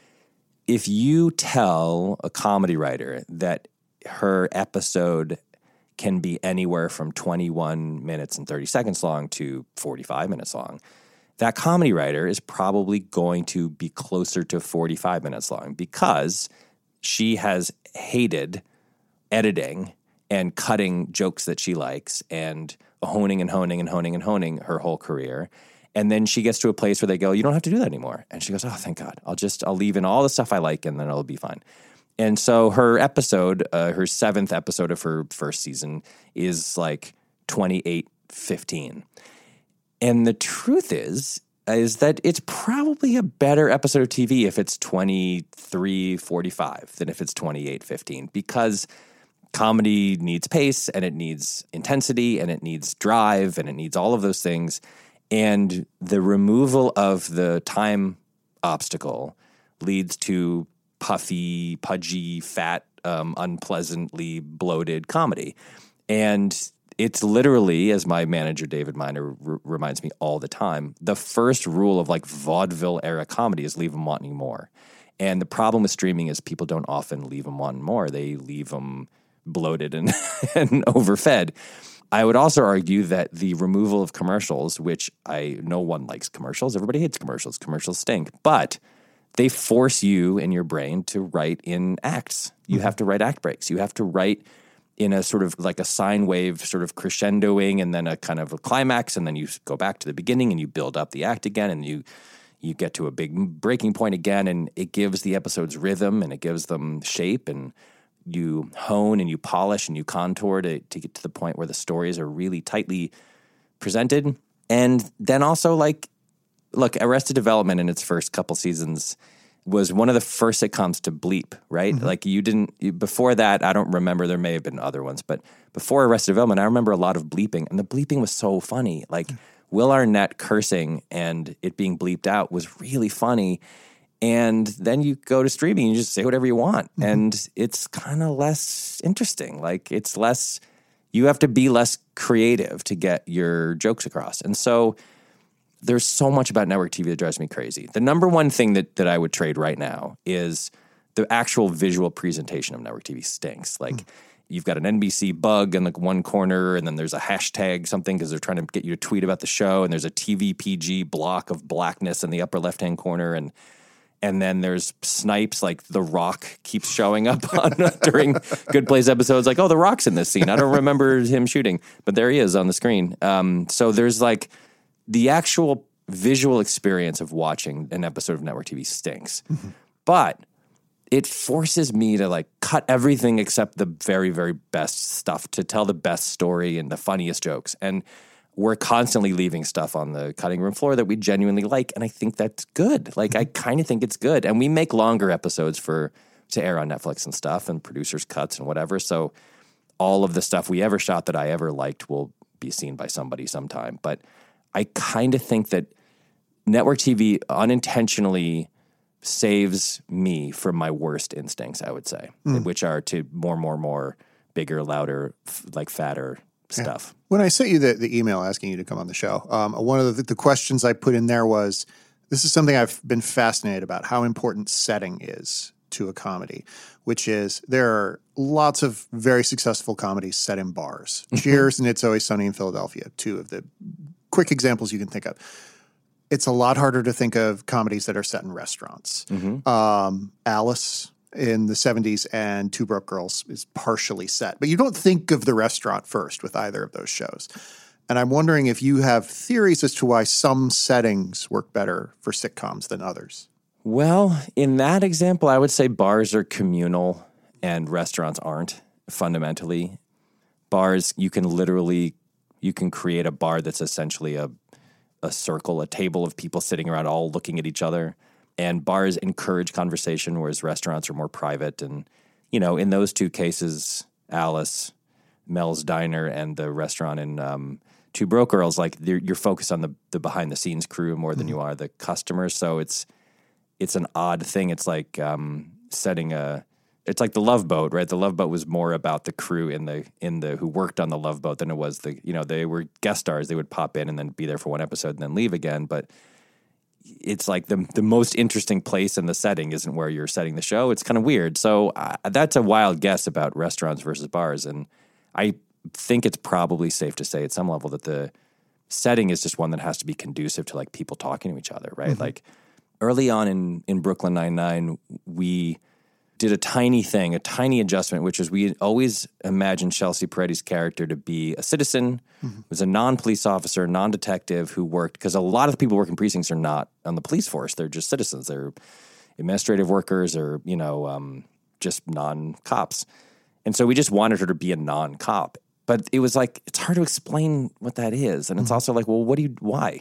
if you tell a comedy writer that her episode can be anywhere from 21 minutes and 30 seconds long to 45 minutes long, that comedy writer is probably going to be closer to 45 minutes long because she has hated editing and cutting jokes that she likes and honing her whole career. And then she gets to a place where they go, you don't have to do that anymore. And she goes, oh, thank God. I'll leave in all the stuff I like and then it'll be fine. And so her episode, her 7th episode of her first season is like 28:15. And the truth is that it's probably a better episode of TV if it's 23:45 than if it's 28:15 because comedy needs pace and it needs intensity and it needs drive and it needs all of those things. And the removal of the time obstacle leads to puffy, pudgy, fat, unpleasantly bloated comedy. And it's literally, as my manager David Miner reminds me all the time, the first rule of like vaudeville era comedy is leave them wanting more. And the problem with streaming is people don't often leave them wanting more. They leave them bloated and overfed. I would also argue that the removal of commercials, which no one likes commercials. Everybody hates commercials. Commercials stink. But they force you in your brain to write in acts. You have to write act breaks. You have to write in a sort of like a sine wave sort of crescendoing and then a kind of a climax, and then you go back to the beginning and you build up the act again and you get to a big breaking point again, and it gives the episodes rhythm and it gives them shape, and you hone and you polish and you contour to get to the point where the stories are really tightly presented. And then also like, look, Arrested Development in its first couple seasons was one of the first sitcoms to bleep, right? Mm-hmm. Like before that, I don't remember, there may have been other ones, but before Arrested Development, I remember a lot of bleeping, and the bleeping was so funny. Like Will Arnett cursing and it being bleeped out was really funny. And then you go to streaming and you just say whatever you want. Mm-hmm. And it's kind of less interesting. Like it's less, you have to be less creative to get your jokes across. And so there's so much about network TV that drives me crazy. The number one thing that I would trade right now is the actual visual presentation of network TV stinks. Like you've got an NBC bug in the one corner, and then there's a hashtag something because they're trying to get you to tweet about the show, and there's a TVPG block of blackness in the upper left-hand corner, and then there's Snipes, like The Rock keeps showing up on during Good Place episodes, like, oh, The Rock's in this scene. I don't remember him shooting, but there he is on the screen. So there's like the actual visual experience of watching an episode of network TV stinks. Mm-hmm. But it forces me to like cut everything except the very, very best stuff to tell the best story and the funniest jokes. And we're constantly leaving stuff on the cutting room floor that we genuinely like. And I think that's good. Like, I kind of think it's good. And we make longer episodes to air on Netflix and stuff and producers' cuts and whatever. So all of the stuff we ever shot that I ever liked will be seen by somebody sometime. But I kind of think that network TV unintentionally saves me from my worst instincts, I would say, which are to more bigger, louder, like fatter stuff. Yeah. When I sent you the email asking you to come on the show, one of the questions I put in there was, this is something I've been fascinated about, how important setting is to a comedy, which is there are lots of very successful comedies set in bars. Cheers and It's Always Sunny in Philadelphia, two of the quick examples you can think of. It's a lot harder to think of comedies that are set in restaurants. Mm-hmm. Alice in the 70s and Two Broke Girls is partially set. But you don't think of the restaurant first with either of those shows. And I'm wondering if you have theories as to why some settings work better for sitcoms than others. Well, in that example, I would say bars are communal and restaurants aren't, fundamentally. Bars, you can create a bar that's essentially a circle, a table of people sitting around all looking at each other. And bars encourage conversation, whereas restaurants are more private. And, you know, in those two cases, Alice, Mel's Diner, and the restaurant in Two Broke Girls, like you're focused on the behind-the-scenes crew more than you are the customers. So it's an odd thing. It's like it's like the Love Boat, right? The Love Boat was more about the crew in the who worked on the Love Boat than it was they were guest stars. They would pop in and then be there for one episode and then leave again. But it's like the most interesting place in the setting isn't where you're setting the show. It's kind of weird. So that's a wild guess about restaurants versus bars. And I think it's probably safe to say at some level that the setting is just one that has to be conducive to like people talking to each other, right? Mm-hmm. Like early on in Brooklyn Nine-Nine, we did a tiny adjustment, which is we always imagined Chelsea Peretti's character to be a citizen, was a non-police officer, non-detective who worked, because a lot of the people working precincts are not on the police force. They're just citizens. They're administrative workers or, just non-cops. And so we just wanted her to be a non-cop. But it was like, it's hard to explain what that is. And it's also like, well, why?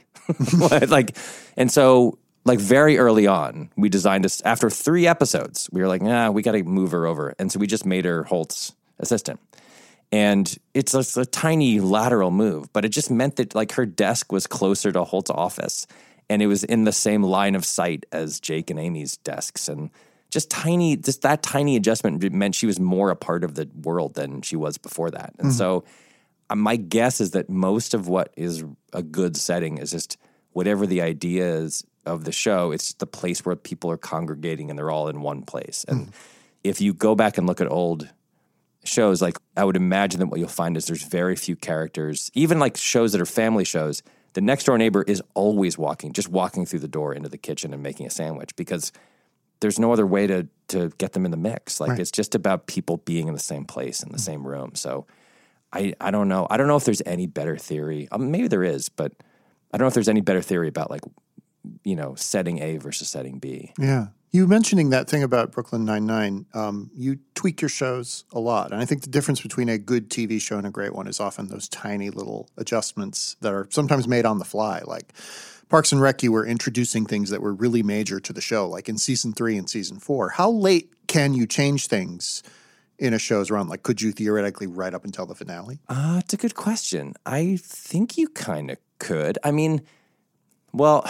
And so like very early on, we designed this. After 3 episodes, we were like, we got to move her over. And so we just made her Holt's assistant. And it's a tiny lateral move, but it just meant that like her desk was closer to Holt's office. And it was in the same line of sight as Jake and Amy's desks. And just that tiny adjustment meant she was more a part of the world than she was before that. And so my guess is that most of what is a good setting is just whatever the idea is of the show, it's the place where people are congregating and they're all in one place. And if you go back and look at old shows, like I would imagine that what you'll find is there's very few characters, even like shows that are family shows, the next door neighbor is always walking through the door into the kitchen and making a sandwich because there's no other way to get them in the mix. Like It's just about people being in the same place, in the same room. So I don't know. I don't know if there's any better theory. Maybe there is, but I don't know if there's any better theory about like, setting A versus setting B. Yeah. You mentioning that thing about Brooklyn Nine-Nine, you tweak your shows a lot. And I think the difference between a good TV show and a great one is often those tiny little adjustments that are sometimes made on the fly. Like Parks and Rec, you were introducing things that were really major to the show, like in season 3 and season 4. How late can you change things in a show's run? Like, could you theoretically right up until the finale? It's a good question. I think you kind of could. I mean, well,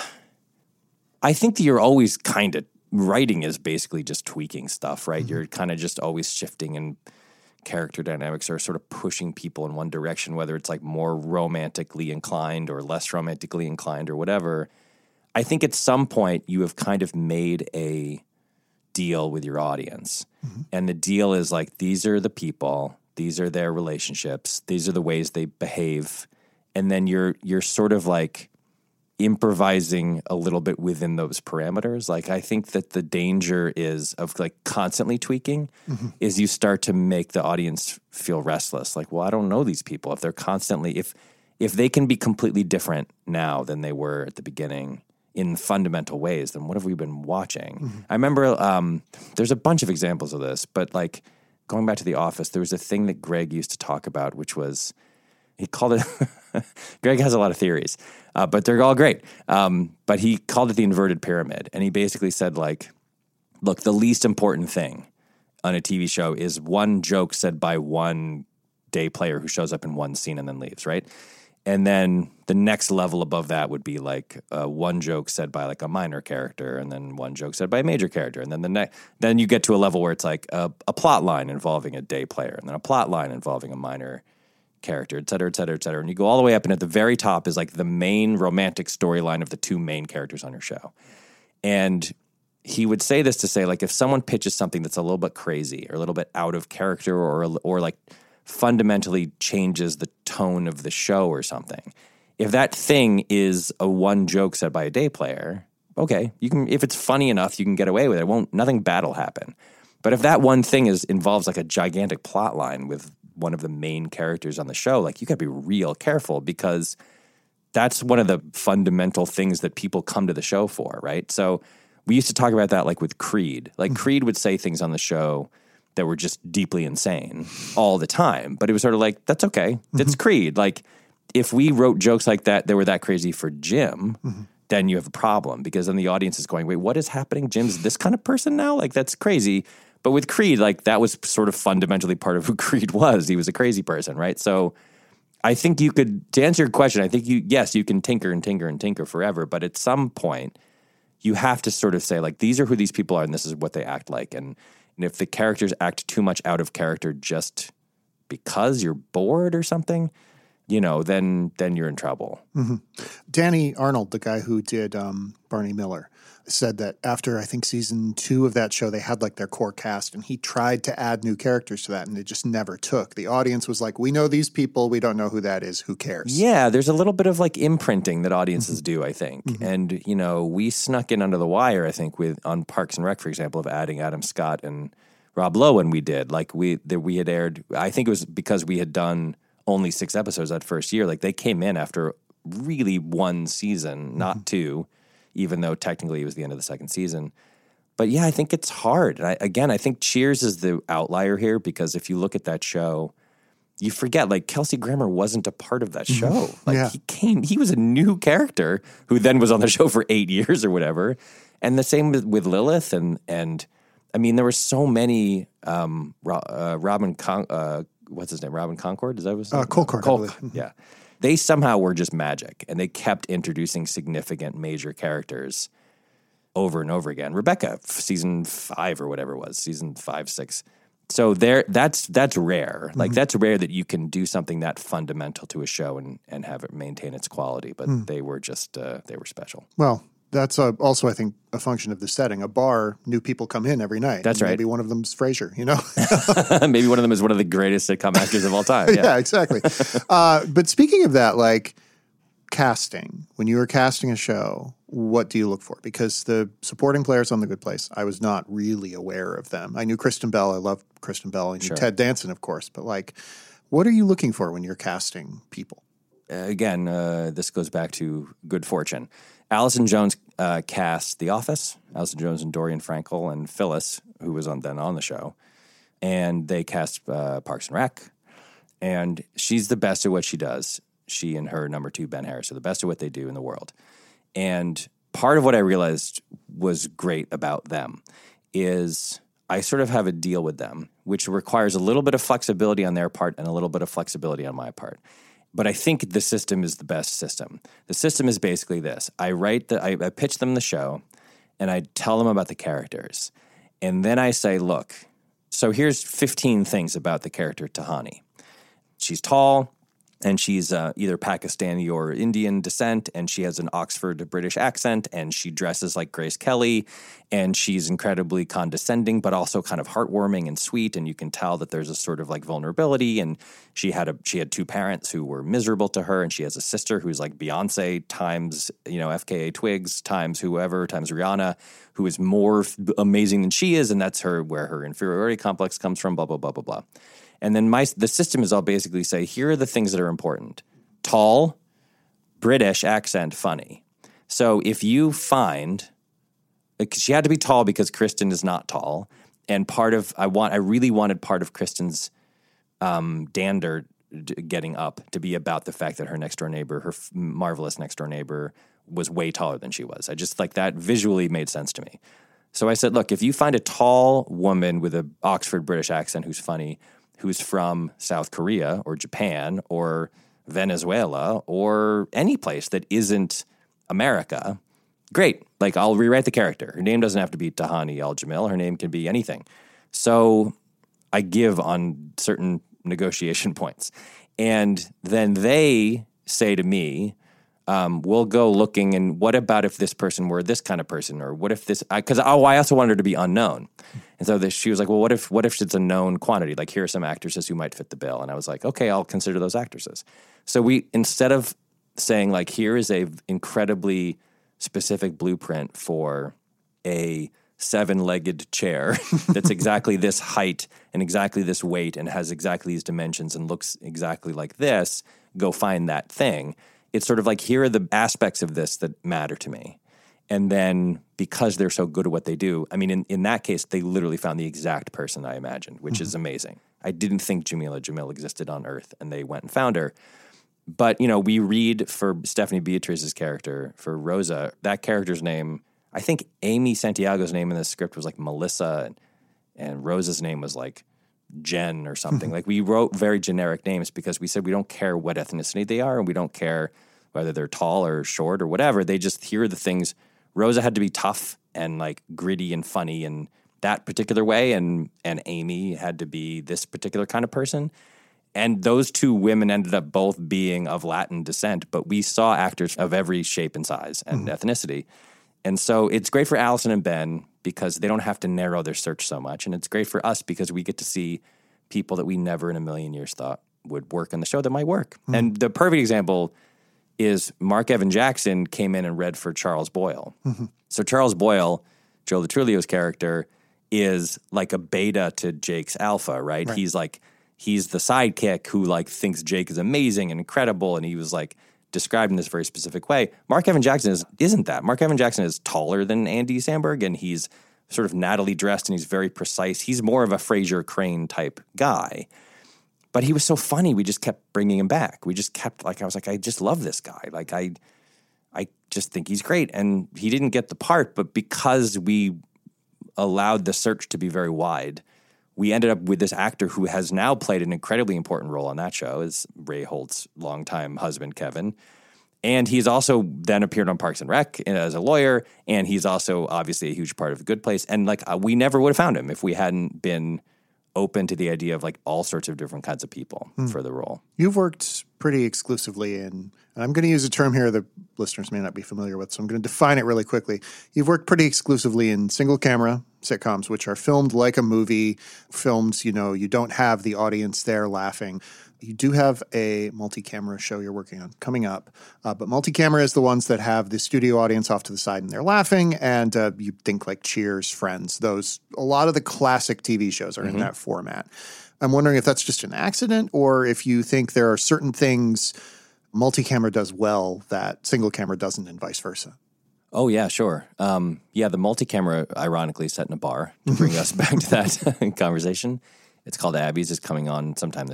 I think that you're always kind of, writing is basically just tweaking stuff, right? You're kind of just always shifting, and character dynamics are sort of pushing people in one direction, whether it's like more romantically inclined or less romantically inclined or whatever. I think at some point you have kind of made a deal with your audience. And the deal is like, these are the people, these are their relationships, these are the ways they behave. And then you're sort of like improvising a little bit within those parameters. Like, I think that the danger is of like constantly tweaking is you start to make the audience feel restless. Like, well, I don't know these people. If they're constantly, if they can be completely different now than they were at the beginning in fundamental ways, then what have we been watching? I remember there's a bunch of examples of this, but like going back to The Office, there was a thing that Greg used to talk about, which was, he called it, Greg has a lot of theories, but they're all great. But he called it the inverted pyramid. And he basically said, like, look, the least important thing on a TV show is one joke said by one day player who shows up in one scene and then leaves, right? And then the next level above that would be like one joke said by like a minor character, and then one joke said by a major character. And then then you get to a level where it's like a plot line involving a day player, and then a plot line involving a minor character, et cetera, et cetera, et cetera. And you go all the way up, and at the very top is like the main romantic storyline of the two main characters on your show. And he would say this to say, like, if someone pitches something that's a little bit crazy or a little bit out of character or like fundamentally changes the tone of the show or something, if that thing is a one joke said by a day player, okay, you can, if it's funny enough, you can get away with it. Nothing bad will happen. But if that one thing involves like a gigantic plot line with one of the main characters on the show, like, you got to be real careful, because that's one of the fundamental things that people come to the show for, right? So we used to talk about that like with Creed. Like Creed would say things on the show that were just deeply insane all the time, but it was sort of like, that's okay. That's Creed. Like, if we wrote jokes like that were that crazy for Jim, then you have a problem, because then the audience is going, wait, what is happening? Jim's this kind of person now? Like, that's crazy. But with Creed, like, that was sort of fundamentally part of who Creed was. He was a crazy person, right? So I think you could, to answer your question, I think yes, you can tinker and tinker and tinker forever, but at some point you have to sort of say, like, these are who these people are and this is what they act like. And if the characters act too much out of character just because you're bored or something, you know, then you're in trouble. Danny Arnold, the guy who did Barney Miller, said that after, I think, season 2 of that show, they had like their core cast, and he tried to add new characters to that, and it just never took. The audience was like, we know these people, we don't know who that is, who cares? Yeah, there's a little bit of like imprinting that audiences do, I think. And, you know, we snuck in under the wire, I think, on Parks and Rec, for example, of adding Adam Scott and Rob Lowe when we did. Like, we had aired, I think it was because we had done only 6 episodes that first year. Like, they came in after really one season, not 2, even though technically it was the end of the second season. But yeah, I think it's hard. And I think Cheers is the outlier here, because if you look at that show, you forget, like, Kelsey Grammer wasn't a part of that show. Like, he was a new character who then was on the show for 8 years or whatever. And the same with Lilith. And I mean, there were so many, Robin Concord? Is that what his name? Colcord. Yeah. They somehow were just magic, and they kept introducing significant major characters over and over again. Rebecca, season 5 or whatever it was, season 5, 6. So that's rare. Like, that's rare that you can do something that fundamental to a show and have it maintain its quality. But they were just, they were special. Well, that's also, I think, a function of the setting. A bar, new people come in every night. That's right. Maybe one of them's Frasier, you know? Maybe one of them is one of the greatest sitcom actors of all time. Yeah, exactly. But speaking of that, like, casting, when you were casting a show, what do you look for? Because the supporting players on The Good Place, I was not really aware of them. I knew Kristen Bell. I loved Kristen Bell. I knew Ted Danson, of course. But, like, what are you looking for when you're casting people? Again, this goes back to good fortune. Allison Jones cast The Office. Allison Jones and Dorian Frankel and Phyllis, who was on the show. And they cast Parks and Rec. And she's the best at what she does. She and her number 2, Ben Harris, are the best at what they do in the world. And part of what I realized was great about them is I sort of have a deal with them, which requires a little bit of flexibility on their part and a little bit of flexibility on my part. But I think the system is the best system. The system is basically this. I pitch them the show, and I tell them about the characters. And then I say, look, so here's 15 things about the character Tahani. She's tall, and she's either Pakistani or Indian descent, and she has an Oxford British accent, and she dresses like Grace Kelly, and she's incredibly condescending, but also kind of heartwarming and sweet, and you can tell that there's a sort of like vulnerability, and she had two parents who were miserable to her, and she has a sister who's like Beyonce times, FKA Twigs times whoever, times Rihanna, who is more amazing than she is, and that's where her inferiority complex comes from, blah, blah, blah, blah, blah. And then the system is I'll basically say, here are the things that are important. Tall, British accent, funny. So if you find, she had to be tall because Kristen is not tall. And I really wanted part of Kristen's dander getting up to be about the fact that her next door neighbor, her marvelous next door neighbor, was way taller than she was. I just like that visually made sense to me. So I said, look, if you find a tall woman with an Oxford British accent who's funny, who's from South Korea or Japan or Venezuela or any place that isn't America, great. Like, I'll rewrite the character. Her name doesn't have to be Tahani Al-Jamil. Her name can be anything. So I give on certain negotiation points. And then they say to me, we'll go looking, and what about if this person were this kind of person? Or what if this, because I also wanted her to be unknown. And so she was like, well, what if it's a known quantity? Like, here are some actresses who might fit the bill. And I was like, okay, I'll consider those actresses. So instead of saying like, here is a incredibly specific blueprint for a 7-legged chair that's exactly this height and exactly this weight and has exactly these dimensions and looks exactly like this, go find that thing. It's sort of like, here are the aspects of this that matter to me. And then because they're so good at what they do, I mean, in that case, they literally found the exact person I imagined, which is amazing. I didn't think Jameela Jamil existed on Earth, and they went and found her. But, we read for Stephanie Beatrice's character, for Rosa, that character's name, I think Amy Santiago's name in the script was like Melissa, and Rosa's name was like Jen or something. Like, we wrote very generic names because we said we don't care what ethnicity they are, and we don't care whether they're tall or short or whatever. They just hear the things. Rosa had to be tough and like gritty and funny in that particular way, and Amy had to be this particular kind of person. And those two women ended up both being of Latin descent, but we saw actors of every shape and size and ethnicity. And so it's great for Allison and Ben because they don't have to narrow their search so much. And it's great for us because we get to see people that we never in a million years thought would work on the show that might work. And the perfect example is Mark Evan Jackson came in and read for Charles Boyle. So Charles Boyle, Joe Latrulio's character, is like a beta to Jake's alpha, right? He's the sidekick who like thinks Jake is amazing and incredible, and he was like described in this very specific way. Mark Evan Jackson isn't that. Mark Evan Jackson is taller than Andy Samberg, and he's sort of Natalie dressed, and he's very precise. He's more of a Fraser Crane type guy. But he was so funny, we just kept bringing him back. We just kept, I was like, I just love this guy. Like, I just think he's great. And he didn't get the part, but because we allowed the search to be very wide, we ended up with this actor who has now played an incredibly important role on that show, is Ray Holt's longtime husband, Kevin. And he's also then appeared on Parks and Rec as a lawyer, and he's also obviously a huge part of The Good Place. And like, we never would have found him if we hadn't been open to the idea of like all sorts of different kinds of people for the role. You've worked pretty exclusively in, and I'm going to use a term here that listeners may not be familiar with, so I'm going to define it really quickly. You've worked pretty exclusively in single camera sitcoms, which are filmed like a movie, filmed, you don't have the audience there laughing. You do have a multi-camera show you're working on coming up, but multi-camera is the ones that have the studio audience off to the side and they're laughing, and you think like Cheers, Friends, a lot of the classic TV shows are in that format. I'm wondering if that's just an accident or if you think there are certain things multi-camera does well that single camera doesn't and vice versa. Oh, yeah, sure. The multi-camera, ironically, set in a bar to bring us back to that conversation. It's called Abby's. It's coming on sometime in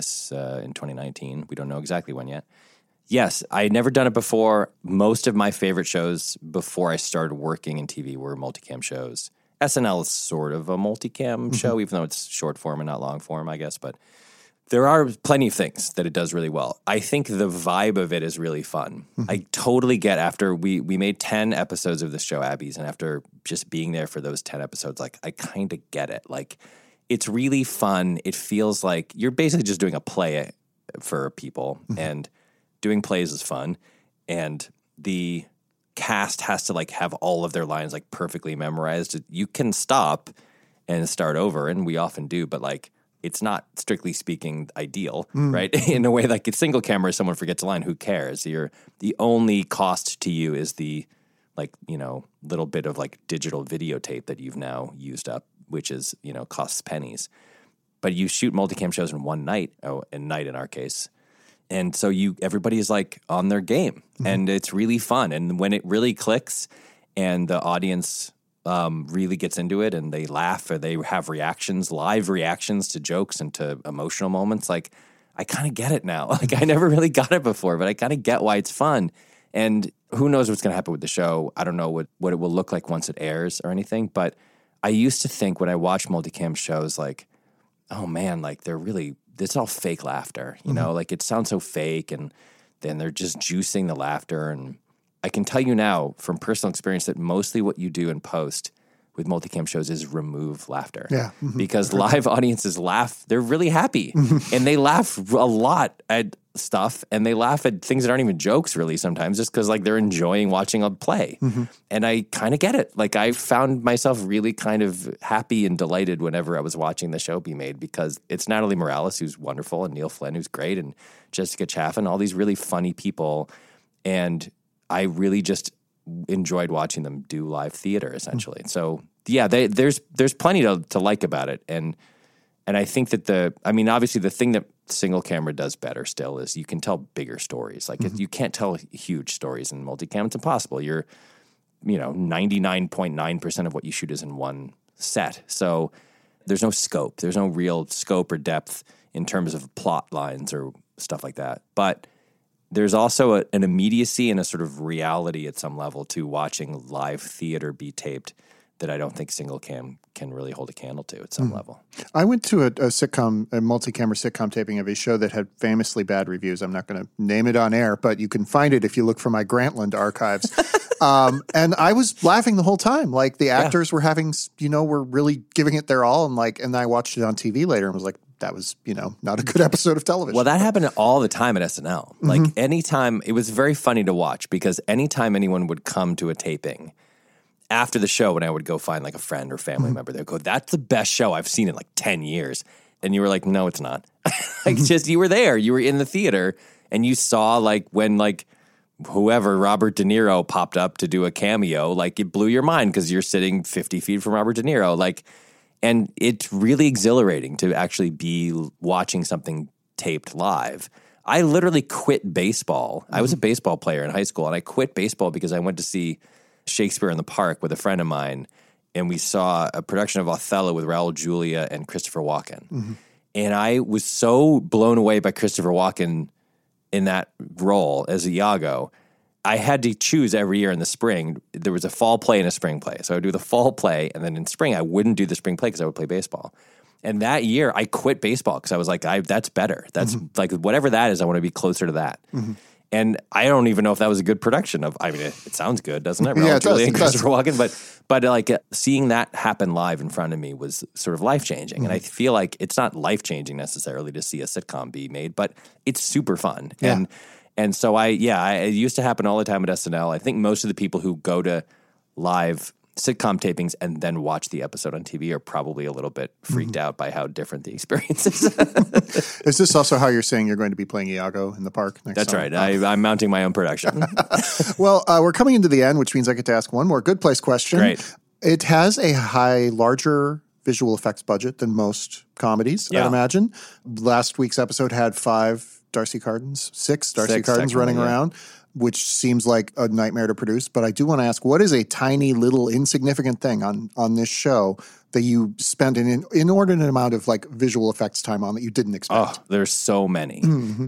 2019. We don't know exactly when yet. Yes, I had never done it before. Most of my favorite shows before I started working in TV were multicam shows. SNL is sort of a multicam show, even though it's short form and not long form, I guess. But There are plenty of things that it does really well. I think the vibe of it is really fun. I totally get after we made 10 episodes of this show, Abby's, and after just being there for those 10 episodes, like I kind of get it. Like it's really fun. It feels like you're basically just doing a play for people, and doing plays is fun. And the cast has to like have all of their lines like perfectly memorized. You can stop and start over, and we often do, but like it's not, strictly speaking, ideal, right? In a way, like it's single camera, someone forgets a line, who cares? The only cost to you is the, like, you know, little bit of like digital videotape that you've now used up, which is, you know, costs pennies. But you shoot multicam shows in one night, a night in our case. And so everybody is like on their game, and it's really fun. And when it really clicks and the audience really gets into it and they laugh or they have reactions, live reactions to jokes and to emotional moments, like I kind of get it now. Like I never really got it before, but I kind of get why it's fun. And who knows what's going to happen with the show. I don't know what it will look like once it airs or anything, but I used to think when I watched multicam shows, like, oh man, like it's all fake laughter, you know, like it sounds so fake, and then they're just juicing the laughter. And I can tell you now from personal experience that mostly what you do in post with multicam shows is remove laughter. Yeah. Because live audiences laugh. They're really happy. And they laugh a lot at stuff, and they laugh at things that aren't even jokes really sometimes, just because like they're enjoying watching a play. And I kind of get it. Like I found myself really kind of happy and delighted whenever I was watching the show be made, because it's Natalie Morales, who's wonderful, and Neil Flynn, who's great, and Jessica Chaffin, all these really funny people. And I really just enjoyed watching them do live theater, essentially. So yeah, there's plenty to like about it. And I think that obviously the thing that single camera does better still is you can tell bigger stories. Like you can't tell huge stories in multicam. It's impossible. 99.9% of what you shoot is in one set. So there's no scope. There's no real scope or depth in terms of plot lines or stuff like that. But there's also an immediacy and a sort of reality at some level to watching live theater be taped that I don't think single cam can really hold a candle to at some level. I went to a multi-camera sitcom taping of a show that had famously bad reviews. I'm not going to name it on air, but you can find it if you look for my Grantland archives. And I was laughing the whole time. Like the actors were were really giving it their all. And I watched it on TV later and was like, that was, not a good episode of television. Well, that happened all the time at SNL. Like anytime, it was very funny to watch, because anytime anyone would come to a taping after the show, when I would go find like a friend or family member, they'd go, that's the best show I've seen in like 10 years. And you were like, no, it's not. Just you were there. You were in the theater and you saw like when like whoever, Robert De Niro, popped up to do a cameo, like it blew your mind because you're sitting 50 feet from Robert De Niro. And it's really exhilarating to actually be watching something taped live. I literally quit baseball. I was a baseball player in high school, and I quit baseball because I went to see Shakespeare in the Park with a friend of mine, and we saw a production of Othello with Raul Julia and Christopher Walken. And I was so blown away by Christopher Walken in that role as Iago. I had to choose every year in the spring. There was a fall play and a spring play. So I would do the fall play, and then in spring I wouldn't do the spring play because I would play baseball. And that year I quit baseball because I was like, that's better. That's like whatever that is, I want to be closer to that. And I don't even know if that was a good production of, it sounds good, doesn't it? Yeah, it does. And Christopher Walken. But like seeing that happen live in front of me was sort of life-changing. And I feel like it's not life-changing necessarily to see a sitcom be made, but it's super fun. Yeah. And so it used to happen all the time at SNL. I think most of the people who go to live sitcom tapings and then watch the episode on TV are probably a little bit freaked out by how different the experience is. Is this also how you're saying you're going to be playing Iago in the park next That's summer? Right. I'm mounting my own production. Well, we're coming into the end, which means I get to ask one more Good Place question. Great. It has a larger visual effects budget than most comedies, I'd imagine. Last week's episode had 6 Darcy Cardins running around, which seems like a nightmare to produce. But I do want to ask, what is a tiny little insignificant thing on this show that you spent an inordinate amount of like visual effects time on that you didn't expect? Oh, there's so many.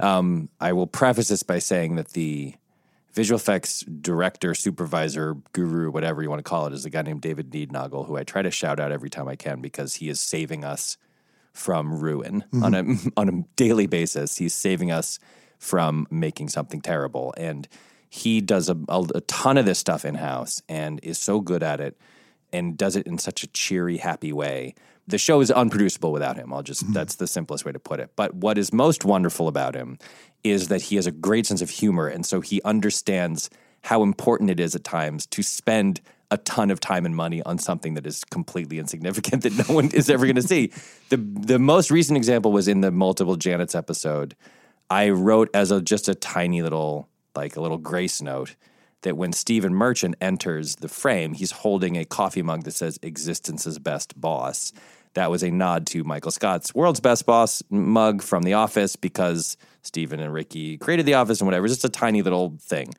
I will preface this by saying that the visual effects director, supervisor, guru, whatever you want to call it, is a guy named David Neednagel, who I try to shout out every time I can because he is saving us from ruin on a daily basis. He's saving us from making something terrible. And he does a ton of this stuff in-house and is so good at it and does it in such a cheery, happy way. The show is unproducible without him. That's the simplest way to put it. But what is most wonderful about him is that he has a great sense of humor. And so he understands how important it is at times to spend a ton of time and money on something that is completely insignificant that no one is ever going to see. The most recent example was in the Multiple Janets episode. I wrote as just a tiny little, like a little grace note, that when Stephen Merchant enters the frame, he's holding a coffee mug that says "Existence's Best Boss." That was a nod to Michael Scott's World's Best Boss mug from The Office, because Stephen and Ricky created The Office and whatever. It's just a tiny little thing.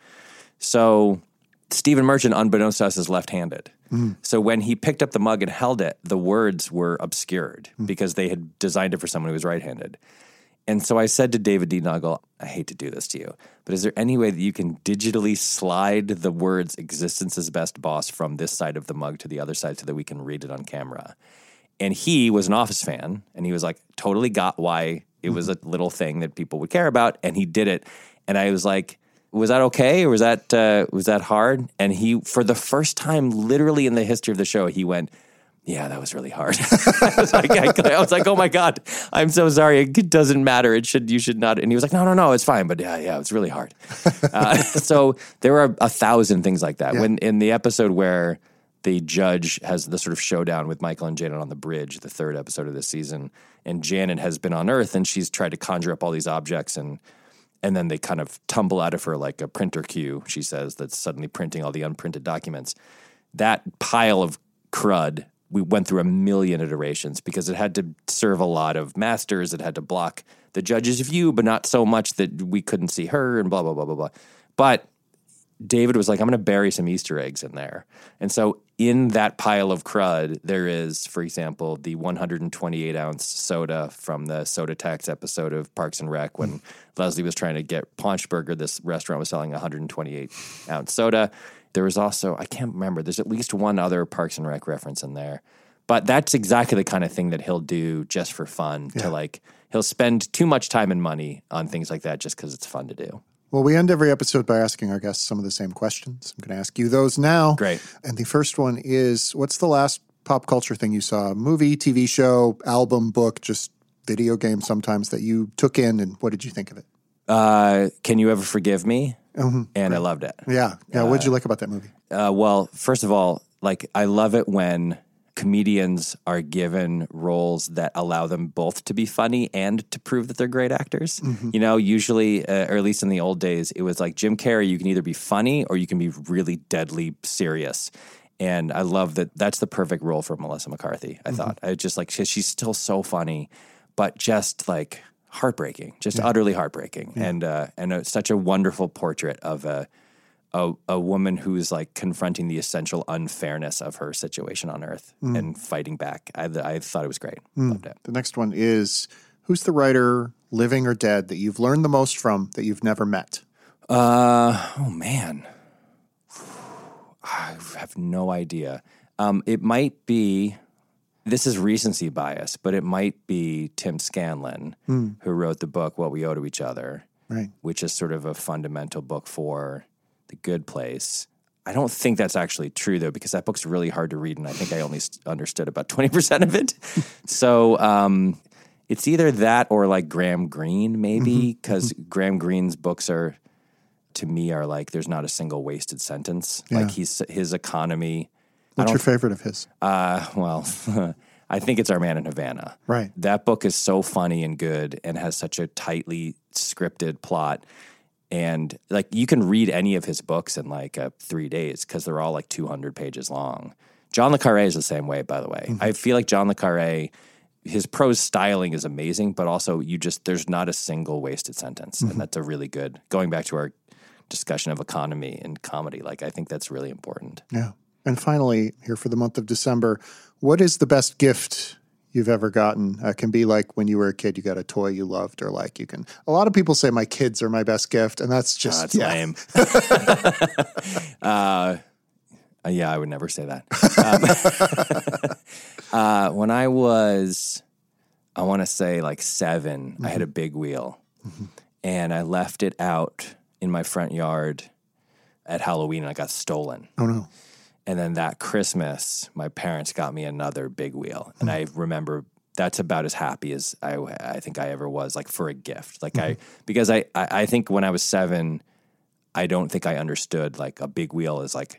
So Stephen Merchant, unbeknownst to us, is left-handed. So when he picked up the mug and held it, the words were obscured because they had designed it for someone who was right-handed. And so I said to David D. Nuggle, I hate to do this to you, but is there any way that you can digitally slide the words "Existence's Best Boss" from this side of the mug to the other side so that we can read it on camera? And he was an Office fan, and he was like, totally got why it was a little thing that people would care about, and he did it. And I was like, was that okay, or was that hard? And he, for the first time literally in the history of the show, he went, yeah, that was really hard. I was like, oh my God, I'm so sorry. It doesn't matter. You should not. And he was like, no, it's fine. But yeah, it's really hard. So there are 1,000 things like that. Yeah. When in the episode where the judge has the sort of showdown with Michael and Janet on the bridge, the 3rd episode of this season, and Janet has been on Earth and she's tried to conjure up all these objects and then they kind of tumble out of her like a printer queue, she says, that's suddenly printing all the unprinted documents. That pile of crud, we went through 1 million iterations because it had to serve a lot of masters. It had to block the judge's view, but not so much that we couldn't see her and blah, blah, blah, blah, blah. But David was like, I'm going to bury some Easter eggs in there. And so in that pile of crud, there is, for example, the 128-ounce soda from the Soda Tax episode of Parks and Rec when Leslie was trying to get Paunchburger. This restaurant was selling a 128-ounce soda. There was also, I can't remember, there's at least one other Parks and Rec reference in there. But that's exactly the kind of thing that he'll do just for fun. Yeah. He'll spend too much time and money on things like that just because it's fun to do. Well, we end every episode by asking our guests some of the same questions. I'm going to ask you those now. Great. And the first one is, what's the last pop culture thing you saw? Movie, TV show, album, book, just video game sometimes that you took in, and what did you think of it? Can You Ever Forgive Me? Mm-hmm. And I loved it. Yeah. What did you like about that movie? Well, first of all, I love it when comedians are given roles that allow them both to be funny and to prove that they're great actors. Mm-hmm. You know, usually, or at least in the old days, it was like Jim Carrey, you can either be funny or you can be really deadly serious. And I love that that's the perfect role for Melissa McCarthy, I thought. I just she's still so funny, but just heartbreaking, just utterly heartbreaking. Yeah. And such a wonderful portrait of a woman who's confronting the essential unfairness of her situation on Earth and fighting back. I thought it was great. Loved it. The next one is, who's the writer, living or dead, that you've learned the most from that you've never met? Oh man, I have no idea. It might be, this is recency bias, but it might be Tim Scanlon, who wrote the book What We Owe to Each Other, right? Which is sort of a fundamental book for The Good Place. I don't think that's actually true, though, because that book's really hard to read, and I think I only understood about 20% of it. So it's either that or Graham Greene, maybe, because Graham Greene's books are, to me, are there's not a single wasted sentence. Yeah. His economy. What's your favorite of his? Well, I think it's Our Man in Havana. Right. That book is so funny and good and has such a tightly scripted plot. And you can read any of his books in 3 days because they're all 200 pages long. John le Carré is the same way, by the way. I feel like John le Carré, his prose styling is amazing, but also there's not a single wasted sentence. And that's a really good, going back to our discussion of economy and comedy, I think that's really important. Yeah. And finally, here for the month of December, what is the best gift you've ever gotten? It can be when you were a kid, you got a toy you loved, or a lot of people say my kids are my best gift, and that's just lame. Yeah, I would never say that. When I was I want to say like 7, I had a big wheel. And I left it out in my front yard at Halloween, and I got stolen. Oh, no. And then that Christmas, my parents got me another big wheel. And I remember that's about as happy as I think I ever was, like for a gift. Like because I think when I was 7, I don't think I understood like a big wheel is like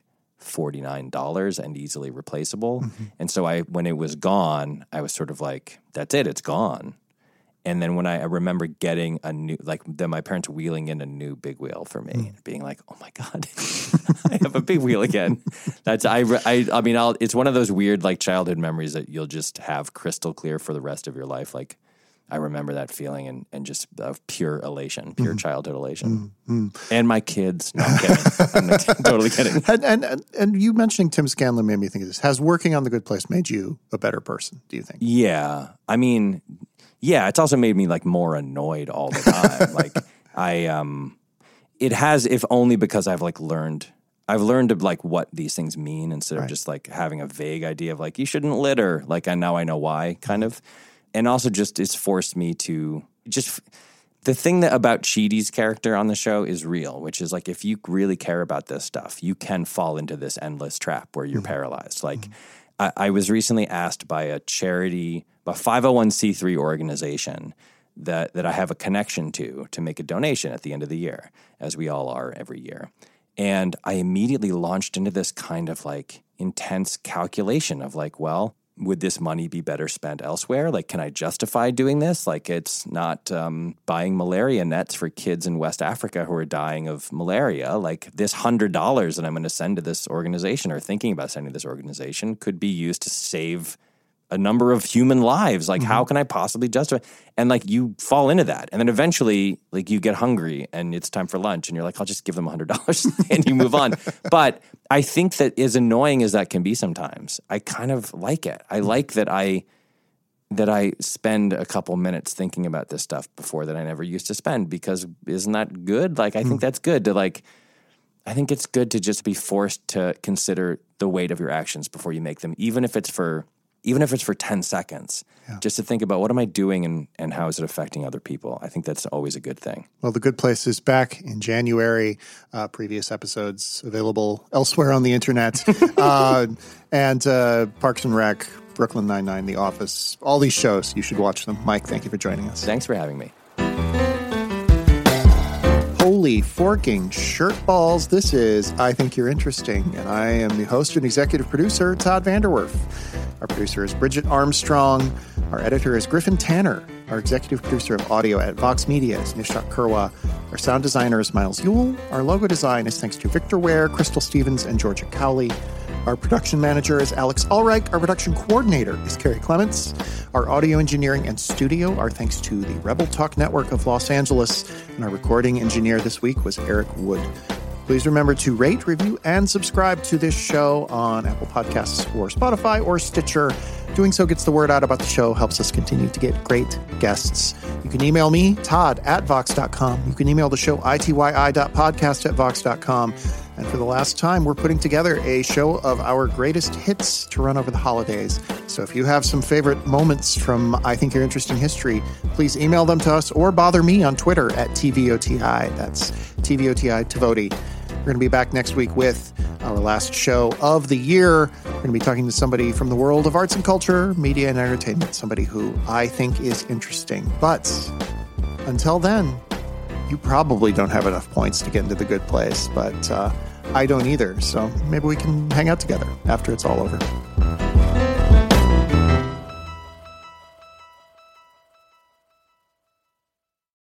$49 and easily replaceable. And so when it was gone, I was sort of like, that's it, it's gone. And then when I remember getting a new, like then my parents wheeling in a new big wheel for me, and being like, oh my God, I have a big wheel again. I mean, it's one of those weird like childhood memories that you'll just have crystal clear for the rest of your life. Like I remember that feeling and just pure elation, pure childhood elation. And my kids, no, I'm kidding. I'm totally kidding. And you mentioning Tim Scanlon made me think of this. Has working on The Good Place made you a better person, do you think? Yeah. I mean, yeah, it's also made me like more annoyed all the time. Like it has, if only because I've learned like what these things mean instead of just like having a vague idea of like, you shouldn't litter. Like, and now I know why, kind of. And also just it's forced me to just, the thing that about Chidi's character on the show is real, which is like, if you really care about this stuff, you can fall into this endless trap where you're paralyzed. Like I was recently asked by a charity, a 501c3 organization that I have a connection to make a donation at the end of the year, as we all are every year. And I immediately launched into this kind of like intense calculation of like, well, would this money be better spent elsewhere? Like, can I justify doing this? Like, it's not buying malaria nets for kids in West Africa who are dying of malaria. Like, this $100 that I'm going to send to this organization or thinking about sending to this organization could be used to save a number of human lives. Like, how can I possibly justify? And like, you fall into that. And then eventually, like, you get hungry and it's time for lunch and you're like, I'll just give them $100 and you move on. But I think that as annoying as that can be sometimes, I kind of like it. I like that I spend a couple minutes thinking about this stuff before that I never used to spend, because isn't that good? Like, I think that's good to like, I think it's good to just be forced to consider the weight of your actions before you make them, even if it's for 10 seconds, just to think about what am I doing and how is it affecting other people. I think that's always a good thing. Well, The Good Place is back in January. Previous episodes available elsewhere on the internet. And Parks and Rec, Brooklyn Nine-Nine, The Office, all these shows, you should watch them. Mike, thank you for joining us. Thanks for having me. Holy forking shirt balls. This is I Think You're Interesting, and I am the host and executive producer, Todd Vanderwerf. Our producer is Bridget Armstrong. Our editor is Griffin Tanner. Our executive producer of audio at Vox Media is Nishat Kurwa. Our sound designer is Miles Ewell. Our logo design is thanks to Victor Ware, Crystal Stevens, and Georgia Cowley. Our production manager is Alex Ulreich. Our production coordinator is Carrie Clements. Our audio engineering and studio are thanks to the Rebel Talk Network of Los Angeles. And our recording engineer this week was Eric Wood. Please remember to rate, review, and subscribe to this show on Apple Podcasts or Spotify or Stitcher. Doing so gets the word out about the show, helps us continue to get great guests. You can email me, Todd@Vox.com. You can email the show, ityi.podcast@Vox.com. And for the last time, we're putting together a show of our greatest hits to run over the holidays. So if you have some favorite moments from I Think You're Interesting history, please email them to us or bother me on Twitter at TVOTI. That's TVOTI Tavoti. We're going to be back next week with our last show of the year. We're going to be talking to somebody from the world of arts and culture, media and entertainment, somebody who I think is interesting. But until then, you probably don't have enough points to get into The Good Place, but I don't either. So maybe we can hang out together after it's all over.